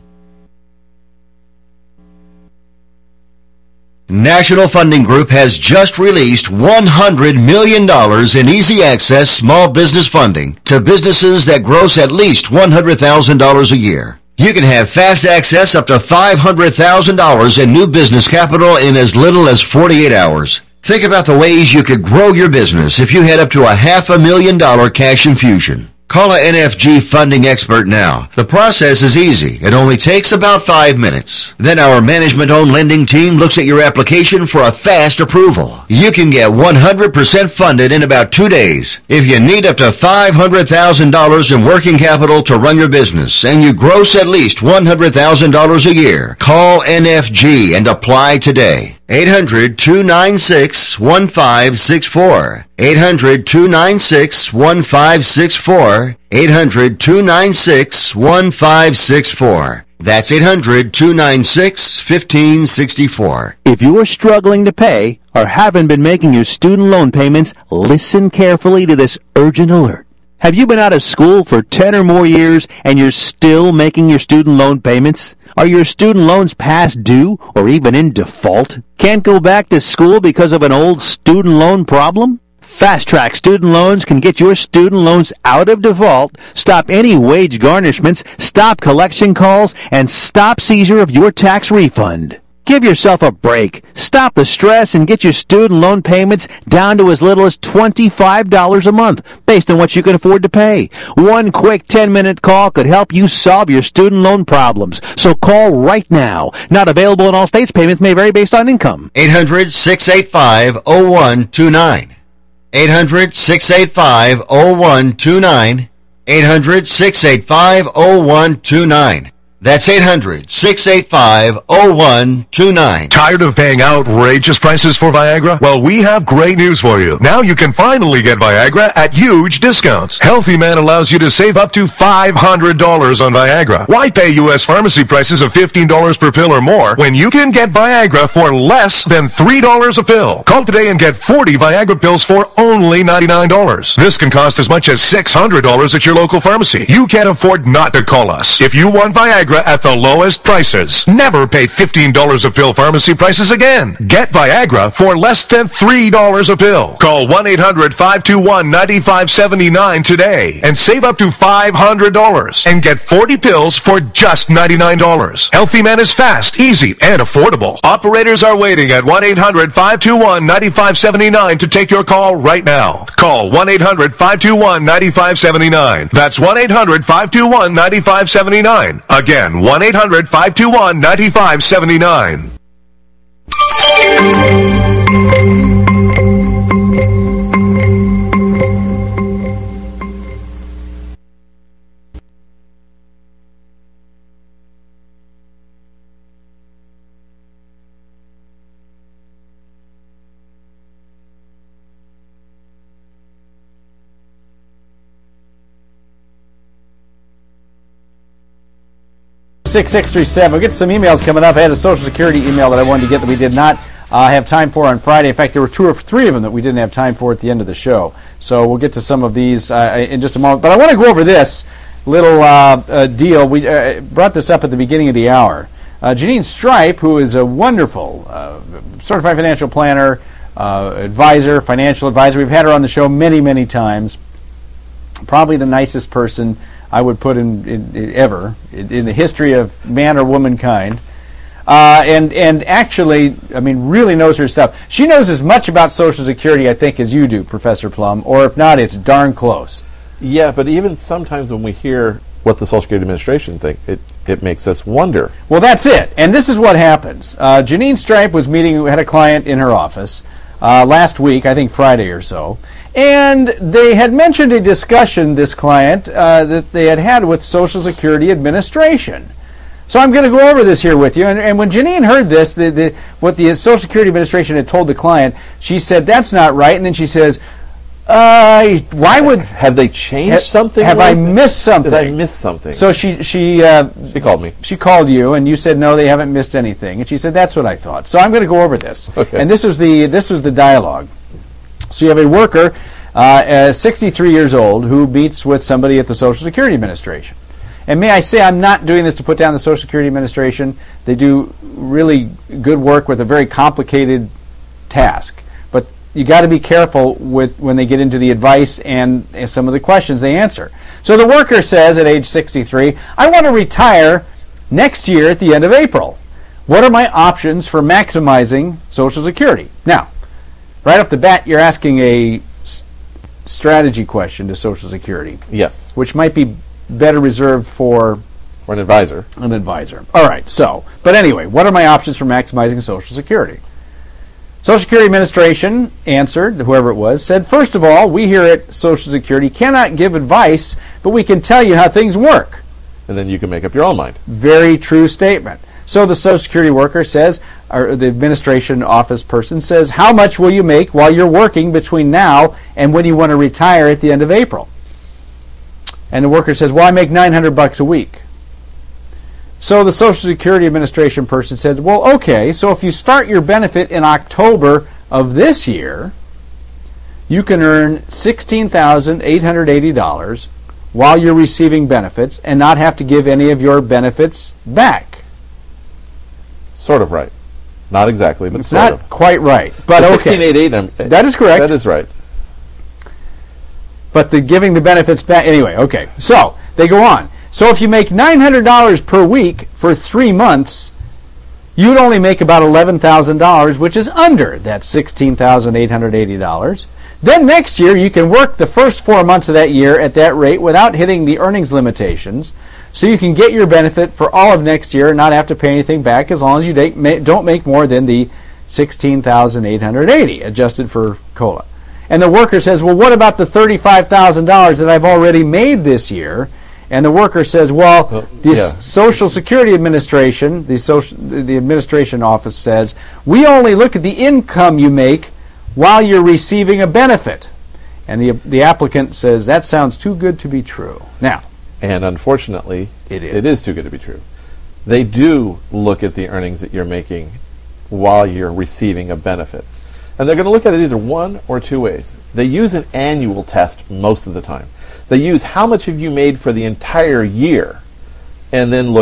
Speaker 11: National Funding Group has just released one hundred million dollars in easy access small business funding to businesses that gross at least one hundred thousand dollars a year. You can have fast access up to five hundred thousand dollars in new business capital in as little as forty-eight hours. Think about the ways you could grow your business if you had up to a half a million dollar cash infusion. Call a N F G funding expert now. The process is easy. It only takes about five minutes. Then our management-owned lending team looks at your application for a fast approval. You can get one hundred percent funded in about two days. If you need up to five hundred thousand dollars in working capital to run your business and you gross at least one hundred thousand dollars a year, call N F G and apply today. eight hundred, two nine six, one five six four. eight hundred, two nine six, one five six four. eight hundred, two nine six, one five six four. That's eight hundred, two nine six, one five six four.
Speaker 17: If you are struggling to pay or haven't been making your student loan payments, listen carefully to this urgent alert. Have you been out of school for ten or more years and you're still making your student loan payments? Are your student loans past due or even in default? Can't go back to school because of an old student loan problem? Fast Track Student Loans can get your student loans out of default, stop any wage garnishments, stop collection calls, and stop seizure of your tax refund. Give yourself a break. Stop the stress and get your student loan payments down to as little as twenty-five dollars a month, based on what you can afford to pay. One quick ten-minute call could help you solve your student loan problems. So call right now. Not available in all states. Payments may vary based on income.
Speaker 11: eight hundred, six eight five, zero one two nine. eight hundred, six eight five, zero one two nine. eight hundred, six eight five, zero one two nine. That's eight hundred, six eight five, zero one two nine.
Speaker 18: Tired of paying outrageous prices for Viagra? Well, we have great news for you. Now you can finally get Viagra at huge discounts. Healthy Man allows you to save up to five hundred dollars on Viagra. Why pay U S pharmacy prices of fifteen dollars per pill or more when you can get Viagra for less than three dollars a pill? Call today and get forty Viagra pills for only ninety-nine dollars. This can cost as much as six hundred dollars at your local pharmacy. You can't afford not to call us. If you want Viagra, Viagra at the lowest prices. Never pay fifteen dollars a pill pharmacy prices again. Get Viagra for less than three dollars a pill. Call one eight hundred five two one nine five seven nine today and save up to five hundred dollars and get forty pills for just ninety-nine dollars. Healthy Man is fast, easy, and affordable. Operators are waiting at one eight hundred five two one nine five seven nine to take your call right now. Call one eight hundred five two one nine five seven nine. That's one eight hundred five two one nine five seven nine. Again, one eight hundred five two one nine five seven nine.
Speaker 4: six six three seven. We'll get some emails coming up. I had a Social Security email that I wanted to get that we did not uh, have time for on Friday. In fact, there were two or three of them that we didn't have time for at the end of the show. So we'll get to some of these uh, in just a moment. But I want to go over this little uh, uh, deal. We uh, brought this up at the beginning of the hour. Uh, Janine Stripe, who is a wonderful uh, certified financial planner, uh, advisor, financial advisor. We've had her on the show many, many times. Probably the nicest person I would put in, in, in ever in, in the history of man or womankind, uh, and and actually, I mean, really knows her stuff. She knows as much about Social Security, I think, as you do, Professor Plum, or if not, it's darn close.
Speaker 5: Yeah, but even sometimes when we hear what the Social Security Administration think, it it makes us wonder.
Speaker 4: Well, that's it, and this is what happens. Uh, Janine Stripe was meeting, had a client in her office uh, last week, I think Friday or so. And they had mentioned a discussion, this client, uh, that they had had with Social Security Administration. So I'm going to go over this here with you. And, and when Janine heard this, the, the, what the Social Security Administration had told the client, she said, that's not right. And then she says, uh, why would...
Speaker 5: Have they changed ha- something?
Speaker 4: Have I missed something?
Speaker 5: Did I miss something?
Speaker 4: So she... She, uh,
Speaker 5: she called me.
Speaker 4: She called you, and you said, no, they haven't missed anything. And she said, that's what I thought. So I'm going to go over this.
Speaker 5: Okay.
Speaker 4: And this was the this was the dialogue. So you have a worker, uh, uh, sixty-three years old, who meets with somebody at the Social Security Administration. And may I say, I'm not doing this to put down the Social Security Administration. They do really good work with a very complicated task. But you got to be careful with when they get into the advice and, and some of the questions they answer. So the worker says at age sixty-three, I want to retire next year at the end of April. What are my options for maximizing Social Security? Now, right off the bat, you're asking a s- strategy question to Social Security.
Speaker 5: Yes.
Speaker 4: Which might be better reserved for...
Speaker 5: For an advisor.
Speaker 4: An advisor. All right, so, but anyway, what are my options for maximizing Social Security? Social Security Administration answered, whoever it was, said, first of all, we here at Social Security cannot give advice, but we can tell you how things work.
Speaker 5: And then you can make up your own mind.
Speaker 4: Very true statement. So the Social Security worker says, or the administration office person says, how much will you make while you're working between now and when you want to retire at the end of April? And the worker says, well, I make nine hundred bucks a week. So the Social Security Administration person says, well, okay, so if you start your benefit in October of this year, you can earn sixteen thousand eight hundred eighty dollars while you're receiving benefits and not have to give any of your benefits back.
Speaker 5: Sort of right. Not exactly, but
Speaker 4: it's
Speaker 5: sort
Speaker 4: not
Speaker 5: of.
Speaker 4: quite right. But
Speaker 5: the
Speaker 4: okay.
Speaker 5: sixteen eighty-eight, um,
Speaker 4: that is correct.
Speaker 5: That is right.
Speaker 4: But the giving the benefits back, anyway, okay. So, they go on. So if you make nine hundred dollars per week for three months, you'd only make about eleven thousand dollars, which is under that sixteen thousand eight hundred eighty dollars. Then next year, you can work the first four months of that year at that rate without hitting the earnings limitations. So you can get your benefit for all of next year and not have to pay anything back as long as you don't make more than the sixteen thousand eight hundred eighty dollars adjusted for COLA. And the worker says, well, what about the thirty-five thousand dollars that I've already made this year? And the worker says, well,
Speaker 5: well
Speaker 4: the
Speaker 5: yeah.
Speaker 4: Social Security Administration, the, social, the administration office says, we only look at the income you make while you're receiving a benefit. And the, the applicant says, that sounds too good to be true. Now,
Speaker 5: and unfortunately,
Speaker 4: it is.
Speaker 5: it is too good to be true. They do look at the earnings that you're making while you're receiving a benefit. And they're going to look at it either one or two ways. They use an annual test most of the time. They use how much have you made for the entire year and then look at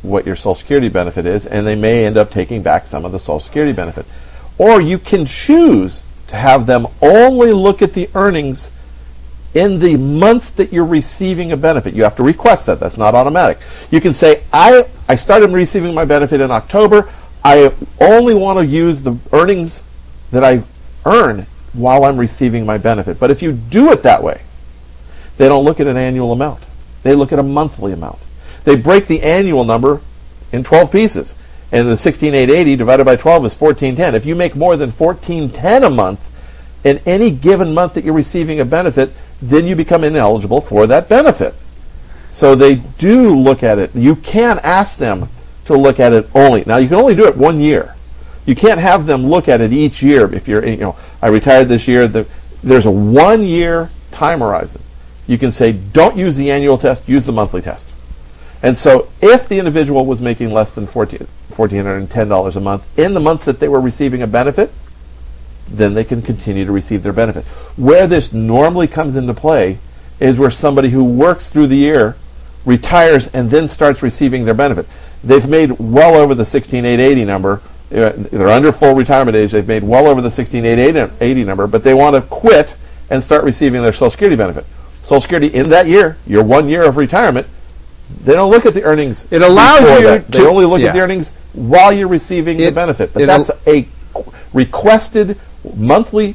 Speaker 5: what your Social Security benefit is, and they may end up taking back some of the Social Security benefit. Or you can choose to have them only look at the earnings in the months that you're receiving a benefit. You have to request that. That's not automatic. You can say, I, I started receiving my benefit in October. I only want to use the earnings that I earn while I'm receiving my benefit. But if you do it that way, they don't look at an annual amount. They look at a monthly amount. They break the annual number in twelve pieces. And the sixteen thousand eight hundred eighty divided by twelve is fourteen ten. If you make more than fourteen ten a month in any given month that you're receiving a benefit, then you become ineligible for that benefit. So they do look at it. You can ask them to look at it only. Now, you can only do it one year. You can't have them look at it each year. If you're, you know, I retired this year, the, there's a one-year time horizon. You can say, don't use the annual test, use the monthly test. And so if the individual was making less than fourteen hundred ten dollars a month in the months that they were receiving a benefit, then they can continue to receive their benefit. Where this normally comes into play is where somebody who works through the year retires and then starts receiving their benefit. They've made well over the sixteen thousand eight hundred eighty number. Uh, they're under full retirement age. They've made well over the sixteen thousand eight hundred eighty number, but they want to quit and start receiving their Social Security benefit. Social Security in that year, your one year of retirement, they don't look at the earnings.
Speaker 4: It allows you
Speaker 5: that. They
Speaker 4: to,
Speaker 5: only look
Speaker 4: yeah.
Speaker 5: at the earnings while you're receiving
Speaker 4: it,
Speaker 5: the benefit. But
Speaker 4: it,
Speaker 5: that's a requested monthly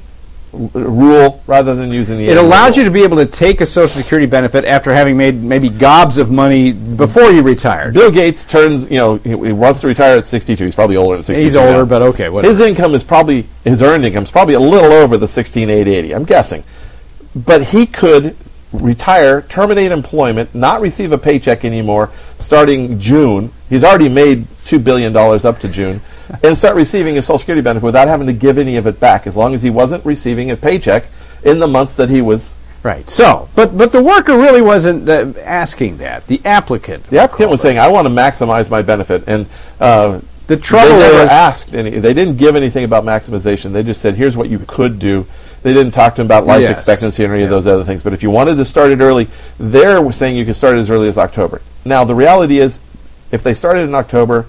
Speaker 5: rule rather than using the
Speaker 4: It allows you to be able to take a Social Security benefit after having made maybe gobs of money before you retired.
Speaker 5: Bill Gates turns, you know, he, he wants to retire at sixty-two. He's probably older than sixty-two.
Speaker 4: He's older,
Speaker 5: now.
Speaker 4: but okay, whatever.
Speaker 5: His income is probably, his earned income is probably a little over the sixteen thousand eight hundred eighty, I'm guessing. But he could retire, terminate employment, not receive a paycheck anymore starting June. He's already made two billion dollars up to June. And start receiving his Social Security benefit without having to give any of it back, as long as he wasn't receiving a paycheck in the months that he was.
Speaker 4: Right. So, but but the worker really wasn't uh, asking that. The applicant.
Speaker 5: The applicant was saying, "I want to maximize my benefit," and uh,
Speaker 4: the trouble
Speaker 5: they never
Speaker 4: is,
Speaker 5: asked any. They didn't give anything about maximization. They just said, "Here's what you could do." They didn't talk to him about life
Speaker 4: yes.
Speaker 5: expectancy or any
Speaker 4: yeah.
Speaker 5: of those other things. But if you wanted to start it early, they're saying you can start it as early as October. Now, the reality is, if they started in October,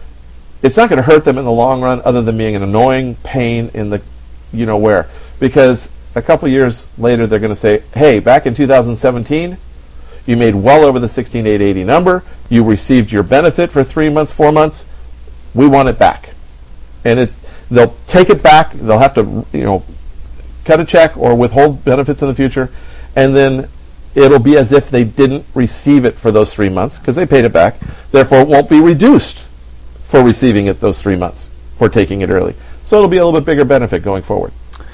Speaker 5: it's not going to hurt them in the long run, other than being an annoying pain in the, you know where, because a couple years later they're going to say, "Hey, back in two thousand seventeen, you made well over the sixteen thousand eight hundred eighty number. You received your benefit for three months, four months. We want it back." And it, they'll take it back. They'll have to, you know, cut a check or withhold benefits in the future, and then it'll be as if they didn't receive it for those three months because they paid it back. Therefore, it won't be reduced for receiving it those three months for taking it early. So it'll be a little bit bigger benefit going forward.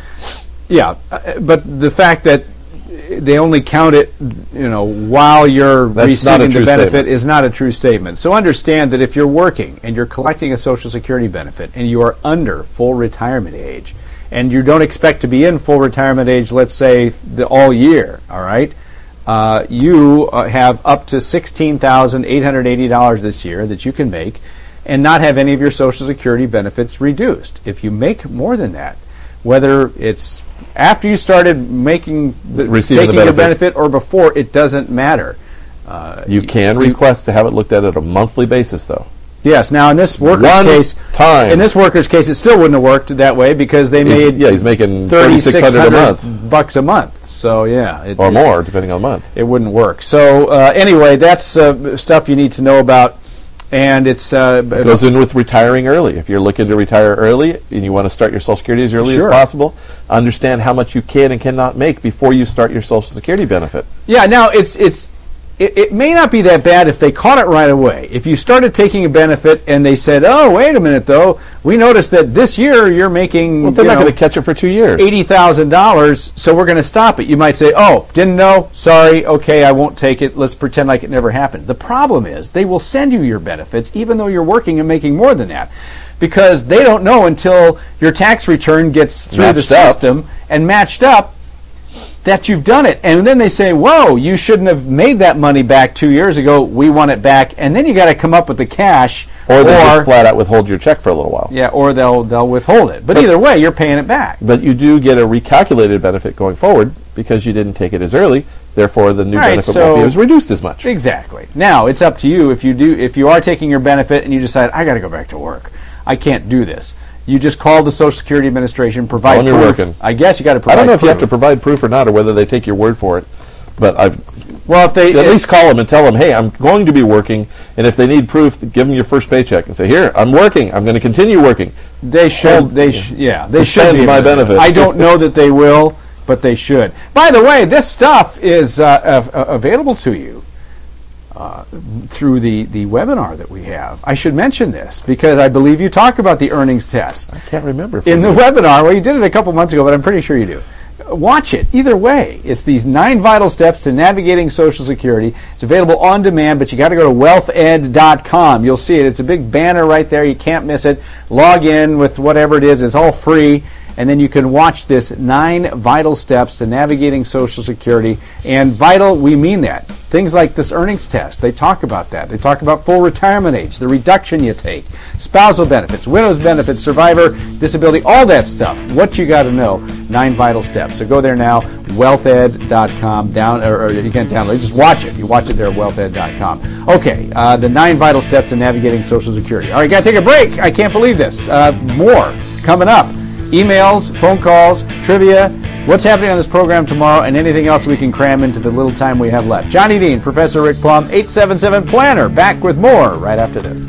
Speaker 4: Yeah, uh, but the fact that they only count it, you know, while you're
Speaker 5: That's
Speaker 4: receiving the benefit
Speaker 5: statement.
Speaker 4: is not a true statement. So understand that if you're working and you're collecting a Social Security benefit and you are under full retirement age, and you don't expect to be in full retirement age, let's say, the, all year, all right, uh, you uh, have up to sixteen thousand eight hundred eighty dollars this year that you can make and not have any of your Social Security benefits reduced. If you make more than that, whether it's after you started making the,
Speaker 5: Receiving
Speaker 4: taking
Speaker 5: the
Speaker 4: your
Speaker 5: benefit.
Speaker 4: benefit or before, it doesn't matter. Uh,
Speaker 5: You can
Speaker 4: you-
Speaker 5: request to have it looked at at a monthly basis, though.
Speaker 4: Yes. Now, in this worker's
Speaker 5: One
Speaker 4: case,
Speaker 5: time.
Speaker 4: in this worker's case, it still wouldn't have worked that way because they
Speaker 5: He's-
Speaker 4: made
Speaker 5: yeah, he's making
Speaker 4: thirty-six
Speaker 5: thirty-six hundred
Speaker 4: hundred
Speaker 5: a month.
Speaker 4: bucks a month. So yeah, it,
Speaker 5: Or
Speaker 4: it-
Speaker 5: more, depending on the month.
Speaker 4: It wouldn't work. So uh, anyway, that's uh, stuff you need to know about, and it's uh,
Speaker 5: It goes in with retiring early. If you're looking to retire early and you want to start your Social Security as early
Speaker 4: Sure.
Speaker 5: as possible, understand how much you can and cannot make before you start your Social Security benefit.
Speaker 4: Yeah, now it's it's it, it may not be that bad if they caught it right away. If you started taking a benefit and they said, "Oh, wait a minute, though, we noticed that this year you're making
Speaker 5: Well, they're
Speaker 4: you
Speaker 5: not
Speaker 4: know,
Speaker 5: going to catch it for two years.
Speaker 4: eighty thousand dollars, so we're going to stop it." You might say, "Oh, didn't know. Sorry. Okay, I won't take it. Let's pretend like it never happened." The problem is they will send you your benefits even though you're working and making more than that, because they don't know until your tax return gets through
Speaker 5: Matched
Speaker 4: the
Speaker 5: up.
Speaker 4: system and matched up that you've done it. And then they say, "Whoa, you shouldn't have made that money back two years ago. We want it back." And then you got to come up with the cash,
Speaker 5: Or they just flat out withhold your check for a little while.
Speaker 4: yeah, or they'll they'll withhold it. But,
Speaker 5: But-
Speaker 4: either way, you're paying it back.
Speaker 5: But you do get a recalculated benefit going forward because you didn't take it as early. Therefore, the new
Speaker 4: All right,
Speaker 5: benefit
Speaker 4: so-
Speaker 5: won't be as reduced as much.
Speaker 4: Exactly. Now, it's up to you if you do if you are taking your benefit and you decide, I got to go back to work. I can't do this. You just call the Social Security Administration, provide
Speaker 5: When you're
Speaker 4: proof.
Speaker 5: working.
Speaker 4: I guess you got to
Speaker 5: I
Speaker 4: provide
Speaker 5: don't know if
Speaker 4: proof.
Speaker 5: you have to provide proof or not, or whether they take your word for it. But I've
Speaker 4: well, if they
Speaker 5: at
Speaker 4: if-
Speaker 5: least call them and tell them, hey, I'm going to be working, and if they need proof, give them your first paycheck and say, here, I'm working. I'm going to continue working.
Speaker 4: They should. They sh- yeah. They should
Speaker 5: Suspend
Speaker 4: be
Speaker 5: my
Speaker 4: able to do
Speaker 5: benefit.
Speaker 4: that. I don't know that they will, but they should. By the way, this stuff is uh, av- uh, available to you uh, through the, the webinar that we have. I should mention this because I believe you talk about the earnings test.
Speaker 5: I can't remember. if
Speaker 4: In
Speaker 5: we
Speaker 4: the
Speaker 5: did.
Speaker 4: webinar, well, you did it a couple months ago, but I'm pretty sure you do. Watch it. Either way, it's these nine vital steps to navigating Social Security. It's available on demand, but you got to go to wealth ed dot com. You'll see it. It's a big banner right there. You can't miss it. Log in with whatever it is. It's all free. And then you can watch this nine vital steps to navigating Social Security. And vital, we mean that. Things like this earnings test, they talk about that. They talk about full retirement age, the reduction you take, spousal benefits, widow's benefits, survivor disability, all that stuff. What you got to know, nine vital steps. So go there now, wealth ed dot com. Down, or, or you can't download it, just watch it. You watch it there at wealth ed dot com. Okay, uh, the nine vital steps to navigating Social Security. All right, got to take a break. I can't believe this. Uh, more coming up. Emails, phone calls, trivia, what's happening on this program tomorrow, and anything else we can cram into the little time we have left. Johnny Dean, Professor Rick Plum, eight seven seven Planner, back with more right after this.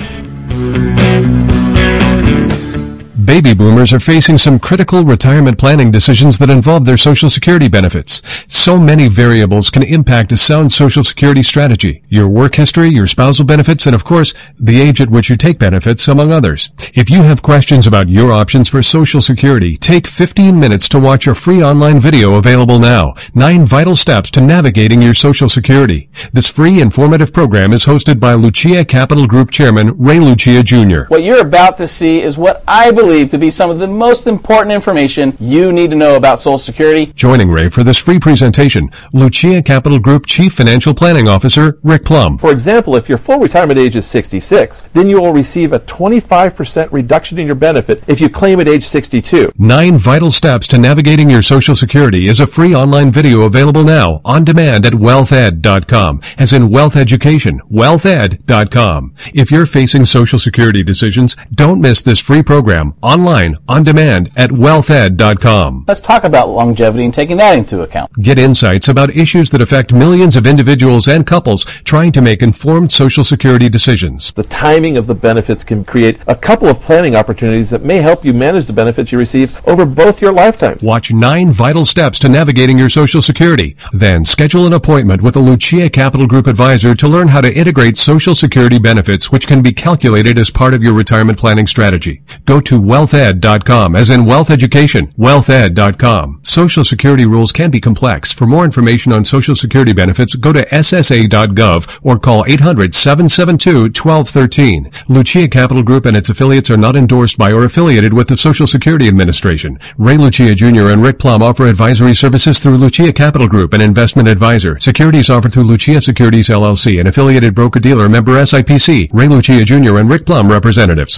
Speaker 3: Baby boomers are facing some critical retirement planning decisions that involve their Social Security benefits. So many variables can impact a sound Social Security strategy. Your work history, your spousal benefits, and of course, the age at which you take benefits, among others. If you have questions about your options for Social Security, take fifteen minutes to watch a free online video available now. Nine vital steps to navigating your Social Security. This free informative program is hosted by Lucia Capital Group Chairman Ray Lucia Junior
Speaker 19: What you're about to see is what I believe to be some of the most important information you need to know about Social Security.
Speaker 3: Joining Ray for this free presentation, Lucia Capital Group Chief Financial Planning Officer Rick Plum.
Speaker 5: For example, if your full retirement age is sixty-six, then you will receive a twenty-five percent reduction in your benefit if you claim at age sixty-two.
Speaker 3: Nine Vital Steps to Navigating Your Social Security is a free online video available now on demand at wealth ed dot com, as in wealth education, wealth ed dot com. If you're facing Social Security decisions, don't miss this free program online on demand at wealth ed dot com.
Speaker 19: Let's talk about longevity and taking that into account.
Speaker 3: Get insights about issues that affect millions of individuals and couples trying to make informed Social Security decisions.
Speaker 5: The timing of the benefits can create a couple of planning opportunities that may help you manage the benefits you receive over both your lifetimes.
Speaker 3: Watch Nine Vital Steps to Navigating Your Social Security. Then schedule an appointment with a Lucia Capital Group advisor to learn how to integrate Social Security benefits, which can be calculated as part of your retirement planning strategy. Go to wealth ed dot com, as in wealth education, wealth ed dot com. Social Security rules can be complex. For more information on Social Security benefits, go to S S A dot gov or call eight hundred, seven seven two, one two one three. Lucia Capital Group and its affiliates are not endorsed by or affiliated with the Social Security Administration. Ray Lucia Junior and Rick Plum offer advisory services through Lucia Capital Group, an investment advisor. Securities offered through Lucia Securities L L C, an affiliated broker-dealer, member S I P C. Ray Lucia Junior and Rick Plum, representatives.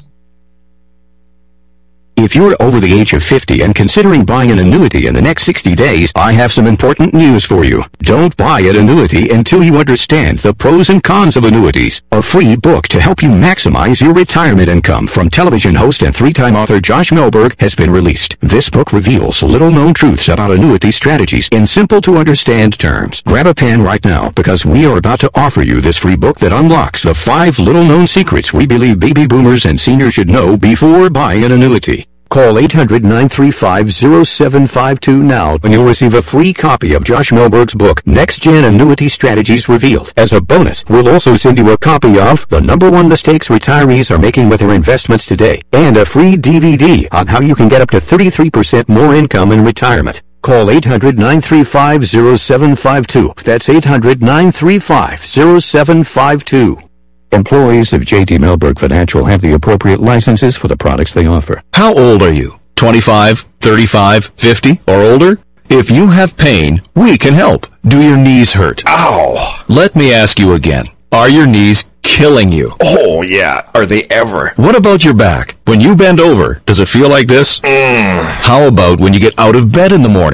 Speaker 10: If you're over the age of fifty and considering buying an annuity in the next sixty days, I have some important news for you. Don't buy an annuity until you understand the pros and cons of annuities. A free book to help you maximize your retirement income from television host and three-time author Josh Melberg has been released. This book reveals little-known truths about annuity strategies in simple-to-understand terms. Grab a pen right now, because we are about to offer you this free book that unlocks the five little-known secrets we believe baby boomers and seniors should know before buying an annuity. Call eight hundred, nine three five, zero seven five two now and you'll receive a free copy of Josh Melberg's book, Next Gen Annuity Strategies Revealed. As a bonus, we'll also send you a copy of The Number One Mistakes Retirees Are Making with Their Investments Today and a free D V D on how you can get up to thirty-three percent more income in retirement. Call eight hundred, nine three five, zero seven five two. That's eight hundred, nine three five, zero seven five two. Employees of J D Melberg Financial have the appropriate licenses for the products they offer.
Speaker 20: How old are you? twenty-five, thirty-five, fifty, or older? If you have pain, we can help. Do your knees hurt? Ow! Let me ask you again. Are your knees killing you?
Speaker 21: Oh, yeah. Are they ever?
Speaker 20: What about your back? When you bend over, does it feel like this? Mm. How about when you get out of bed in the morning?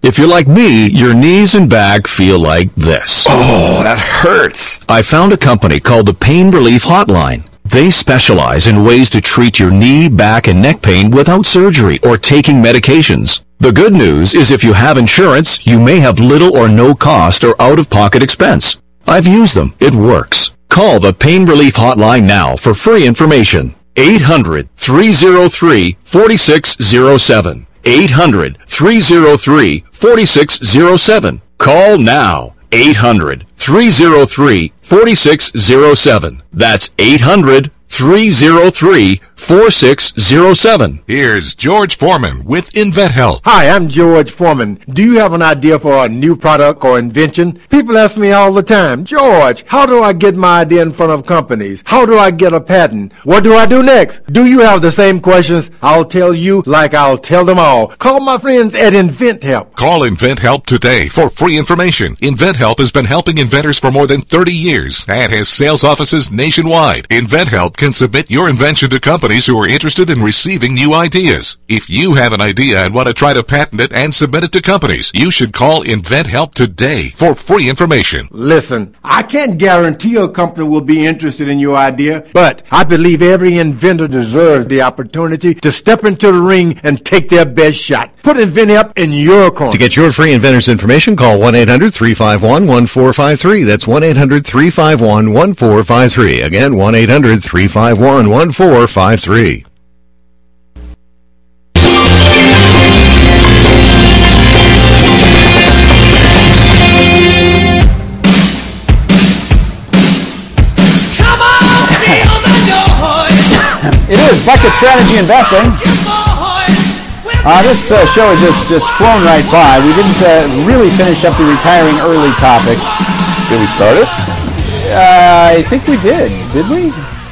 Speaker 20: If you're like me, your knees and back feel like this.
Speaker 21: Oh, that hurts.
Speaker 20: I found a company called the Pain Relief Hotline. They specialize in ways to treat your knee, back, and neck pain without surgery or taking medications. The good news is if you have insurance, you may have little or no cost or out-of-pocket expense. I've used them. It works. Call the Pain Relief Hotline now for free information. eight hundred, three oh three, four six oh seven. eight hundred, three oh three, four six oh seven. Call now. eight hundred, three oh three, four six oh seven. That's eight hundred, three oh three, four six oh seven.
Speaker 2: Here's George Foreman with InventHelp.
Speaker 22: Hi, I'm George Foreman. Do you have an idea for a new product or invention? People ask me all the time, George, how do I get my idea in front of companies? How do I get a patent? What do I do next? Do you have the same questions? I'll tell you like I'll tell them all. Call my friends at InventHelp.
Speaker 2: Call InventHelp today for free information. InventHelp has been helping inventors for more than thirty years and has sales offices nationwide. InventHelp can submit your invention to companies who are interested in receiving new ideas. If you have an idea and want to try to patent it and submit it to companies, you should call InventHelp today for free information.
Speaker 22: Listen, I can't guarantee a company will be interested in your idea, but I believe every inventor deserves the opportunity to step into the ring and take their best shot. Put InventHelp in your corner.
Speaker 23: To get your free inventor's information, call one eight hundred, three five one, one four five three. That's one eight hundred, three five one, one four five three. Again, one eight hundred, three five one, one four five three. Three.
Speaker 4: It is Bucket Strategy Investing. Uh, this uh, show has just, just flown right by. We didn't uh, really finish up the retiring early topic.
Speaker 5: Did we start it?
Speaker 4: Uh, I think we did. Did we?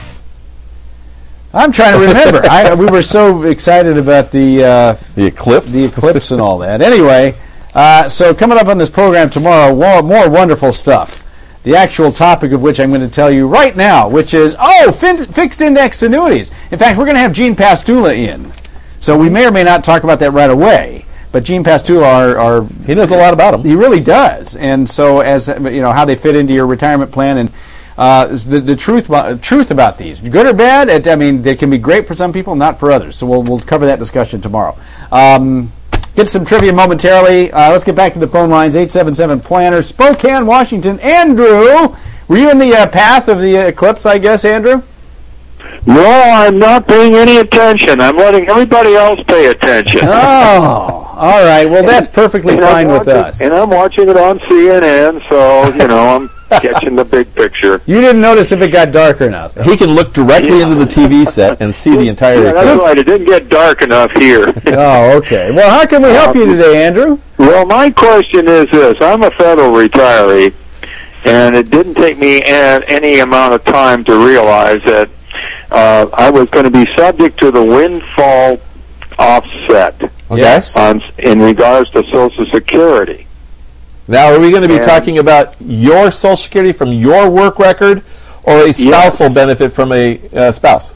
Speaker 4: I'm trying to remember. I, we were so excited about the uh,
Speaker 5: the eclipse,
Speaker 4: the eclipse, and all that. Anyway, uh, so coming up on this program tomorrow, more, more wonderful stuff. The actual topic of which I'm going to tell you right now, which is oh, fin- fixed index annuities. In fact, we're going to have Gene Pastula in, so we may or may not talk about that right away. But Gene Pastula, our, our
Speaker 5: he knows a lot about them.
Speaker 4: He really does, and so as you know, how they fit into your retirement plan and. Uh, the the truth about, truth about these, good or bad. It, I mean, they can be great for some people, not for others. So we'll we'll cover that discussion tomorrow. Um, get some trivia momentarily. Uh, let's get back to the phone lines. eight seven seven Planner, Spokane, Washington. Andrew, were you in the uh, path of the uh, eclipse? I guess, Andrew.
Speaker 24: No, I'm not paying any attention. I'm letting everybody else pay attention.
Speaker 4: Oh, all right. Well, that's perfectly
Speaker 24: and
Speaker 4: fine
Speaker 24: I'm
Speaker 4: with
Speaker 24: watching,
Speaker 4: us.
Speaker 24: And I'm watching it on C N N, so you know I'm. Catching the big picture.
Speaker 4: You didn't notice if it got dark or not, though.
Speaker 5: He can look directly yeah. into the T V set and see the entire
Speaker 24: yeah,
Speaker 5: eclipse.
Speaker 24: That's right. It didn't get dark enough here.
Speaker 4: Oh, okay. Well, how can we help you today, Andrew?
Speaker 24: Well, my question is this. I'm a federal retiree, and it didn't take me an, any amount of time to realize that uh, I was going to be subject to the windfall offset
Speaker 5: yes.
Speaker 24: on, in regards to Social Security.
Speaker 5: Now, are we going to be
Speaker 24: and
Speaker 5: talking about your Social Security from your work record or a spousal yes. benefit from a uh, spouse?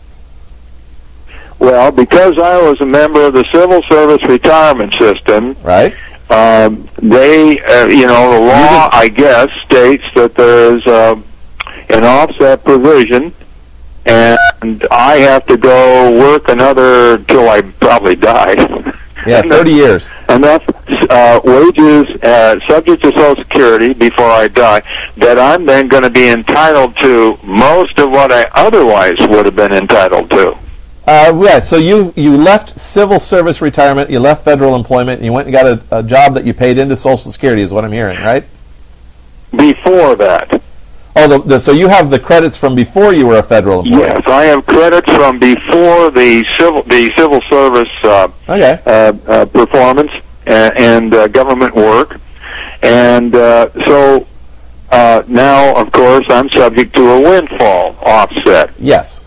Speaker 24: Well, because I was a member of the Civil Service Retirement System,
Speaker 5: right?
Speaker 24: Um, they, uh, you know, the law, I guess, states that there is uh, an offset provision, and I have to go work another till I probably die.
Speaker 5: Yeah, thirty years.
Speaker 24: Enough uh, wages uh, subject to Social Security before I die that I'm then going to be entitled to most of what I otherwise would have been entitled to.
Speaker 5: Uh, yeah, so you you left civil service retirement, you left federal employment, and you went and got a, a job that you paid into Social Security is what I'm hearing, right?
Speaker 24: Before that.
Speaker 5: Oh, the, the, so you have the credits from before you were a federal employee?
Speaker 24: Yes, I have credits from before the civil the civil service uh,
Speaker 5: okay.
Speaker 24: uh, uh, performance and, and uh, government work, and uh, so uh, now, of course, I'm subject to a windfall offset.
Speaker 5: Yes.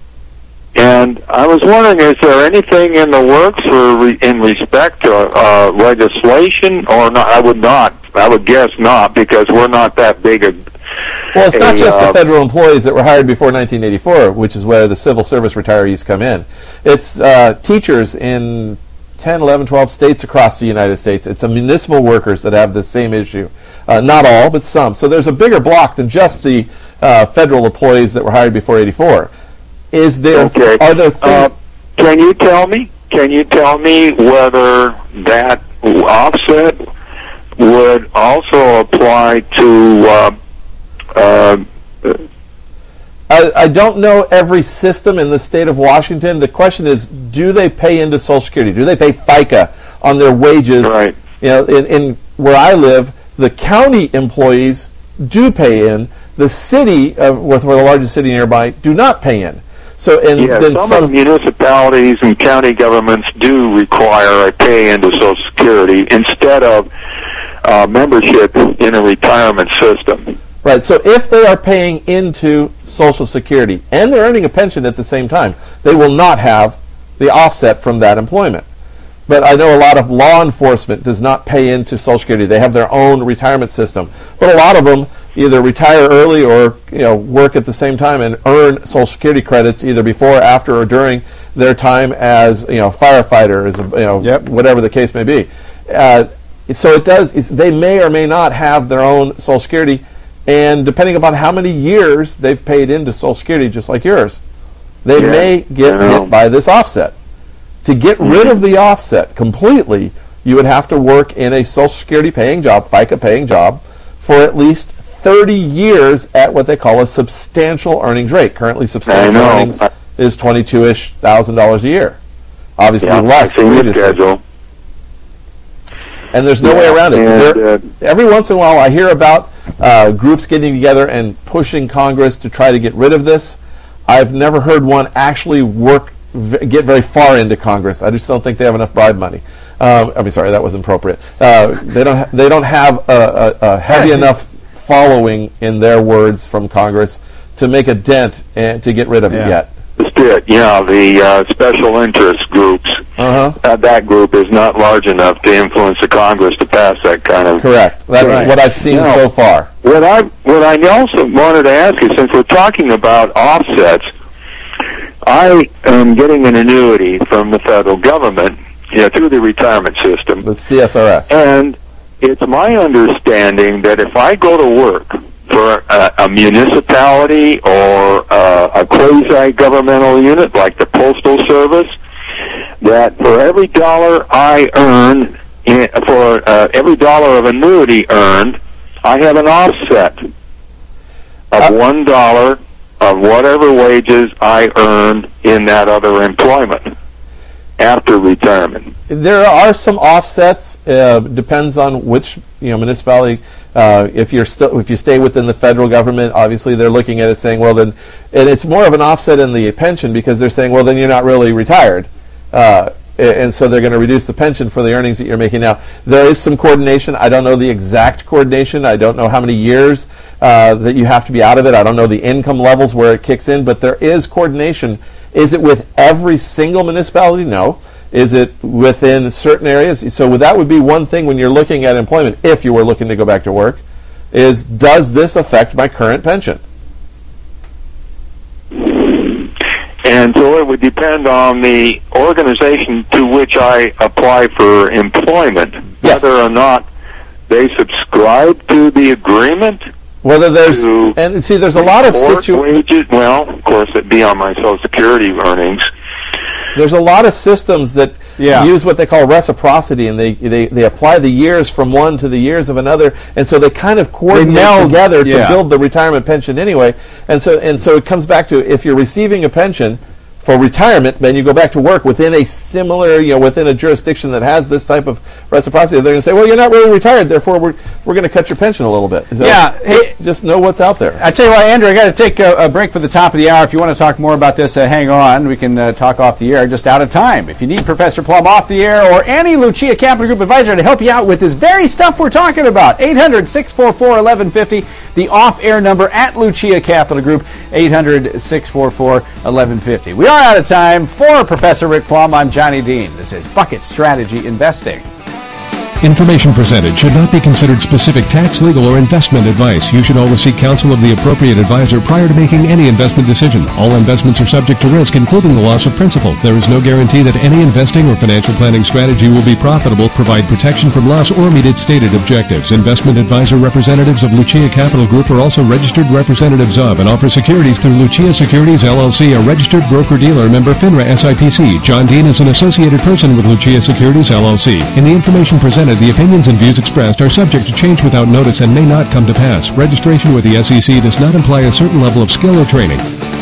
Speaker 24: And I was wondering, is there anything in the works for re- in respect to uh, legislation, or not? I would not. I would guess not, because we're not that big a.
Speaker 5: Well, it's not
Speaker 24: a,
Speaker 5: just
Speaker 24: uh,
Speaker 5: the federal employees that were hired before nineteen eighty-four, which is where the civil service retirees come in. It's uh, teachers in ten, eleven, twelve states across the United States. It's a municipal workers that have the same issue. Uh, not all, but some. So there's a bigger block than just the uh, federal employees that were hired before eighty-four. Is there?
Speaker 24: Okay.
Speaker 5: Are there things?
Speaker 24: Uh, can you tell me? Can you tell me whether that offset would also apply to? Uh, uh,
Speaker 5: I, I don't know every system in the state of Washington. The question is, do they pay into Social Security? Do they pay FICA on their wages?
Speaker 24: Right.
Speaker 5: You know, in, in where I live, the county employees do pay in. The city, of, with the largest city nearby, do not pay in. So, and
Speaker 24: yeah,
Speaker 5: then
Speaker 24: some,
Speaker 5: some
Speaker 24: of the municipalities and county governments do require a pay into Social Security instead of uh, membership in a retirement system.
Speaker 5: Right, so if they are paying into Social Security and they're earning a pension at the same time, they will not have the offset from that employment. But I know a lot of law enforcement does not pay into Social Security. They have their own retirement system. But a lot of them either retire early or you know work at the same time and earn Social Security credits either before, after, or during their time as you know firefighter, as a, you know
Speaker 4: yep.
Speaker 5: whatever the case may be. Uh, so it does. It's, they may or may not have their own Social Security. And depending upon how many years they've paid into Social Security, just like yours, they
Speaker 24: yeah,
Speaker 5: may get hit by this offset. To get mm-hmm. rid of the offset completely, you would have to work in a Social Security paying job, FICA paying job, for at least thirty years at what they call a substantial earnings rate. Currently, substantial earnings is twenty-two-ish thousand dollars a year. Obviously,
Speaker 24: yeah,
Speaker 5: less
Speaker 24: for
Speaker 5: previously. And there's no yeah, way around it.
Speaker 24: And,
Speaker 5: there,
Speaker 24: uh,
Speaker 5: every once in a while, I hear about uh, groups getting together and pushing Congress to try to get rid of this. I've never heard one actually work, v- get very far into Congress. I just don't think they have enough bribe money. Um, I mean, sorry, that was inappropriate. Uh, they don't. Ha- they don't have a, a, a heavy enough following, in their words, from Congress to make a dent and to get rid of
Speaker 4: yeah.
Speaker 5: it yet.
Speaker 24: That's it. Yeah, the uh, special interest groups.
Speaker 5: Uh-huh.
Speaker 24: Uh, that group is not large enough to influence the Congress to pass that kind of.
Speaker 5: Correct. That's
Speaker 24: right.
Speaker 5: what I've seen
Speaker 24: now,
Speaker 5: so far.
Speaker 24: What I what I also wanted to ask you, since we're talking about offsets, I am getting an annuity from the federal government, you know, through the retirement system,
Speaker 5: the C S R S,
Speaker 24: and it's my understanding that if I go to work for a, a municipality or uh, a quasi-governmental unit like the Postal Service, that for every dollar I earn, in, for uh, every dollar of annuity earned, I have an offset of uh, one dollar of whatever wages I earned in that other employment after retirement.
Speaker 5: There are some offsets. Uh, depends on which you know municipality. Uh, if you're still, if you stay within the federal government, obviously they're looking at it saying, well, then, and it's more of an offset in the pension because they're saying, well, then you're not really retired, uh, and so they're going to reduce the pension for the earnings that you're making now. There is some coordination. I don't know the exact coordination. I don't know how many years uh, that you have to be out of it. I don't know the income levels where it kicks in, but there is coordination. Is it with every single municipality? No. Is it within certain areas? So that would be one thing when you're looking at employment, if you were looking to go back to work, is does this affect my current pension?
Speaker 24: And so it would depend on the organization to which I apply for employment,
Speaker 5: yes.
Speaker 24: whether or not they subscribe to the agreement.
Speaker 5: Whether there's, and see, there's a lot of
Speaker 24: situations. Well, of course, it'd be on my Social Security earnings.
Speaker 5: There's a lot of systems that
Speaker 4: yeah.
Speaker 5: use what they call reciprocity, and they, they, they apply the years from one to the years of another, and so they kind of coordinate
Speaker 4: meld,
Speaker 5: together
Speaker 4: yeah.
Speaker 5: to build the retirement pension anyway. And so and so it comes back to, if you're receiving a pension for retirement, then you go back to work within a similar, you know, within a jurisdiction that has this type of reciprocity. They're going to say, well, you're not really retired, therefore we're we're going to cut your pension a little bit. So
Speaker 4: yeah, hey,
Speaker 5: just know what's out there.
Speaker 4: I tell you what, Andrew, I got to take a, a break for the top of the hour. If you want to talk more about this, uh, hang on. We can uh, talk off the air. Just out of time. If you need Professor Plum off the air or any Lucia Capital Group advisor to help you out with this very stuff we're talking about, eight hundred, six four four, eleven fifty, the off-air number at Lucia Capital Group, eight hundred, six four four, eleven fifty. We are out of time. For Professor Rick Plum, I'm Johnny Dean. This is Bucket Strategy Investing.
Speaker 3: Information presented should not be considered specific tax, legal, or investment advice. You should always seek counsel of the appropriate advisor prior to making any investment decision. All investments are subject to risk, including the loss of principal. There is no guarantee that any investing or financial planning strategy will be profitable, provide protection from loss, or meet its stated objectives. Investment advisor representatives of Lucia Capital Group are also registered representatives of and offer securities through Lucia Securities L L C, a registered broker-dealer, member FINRA S I P C. John Dean is an associated person with Lucia Securities L L C. In the information presented, the opinions and views expressed are subject to change without notice and may not come to pass. Registration with the S E C does not imply a certain level of skill or training.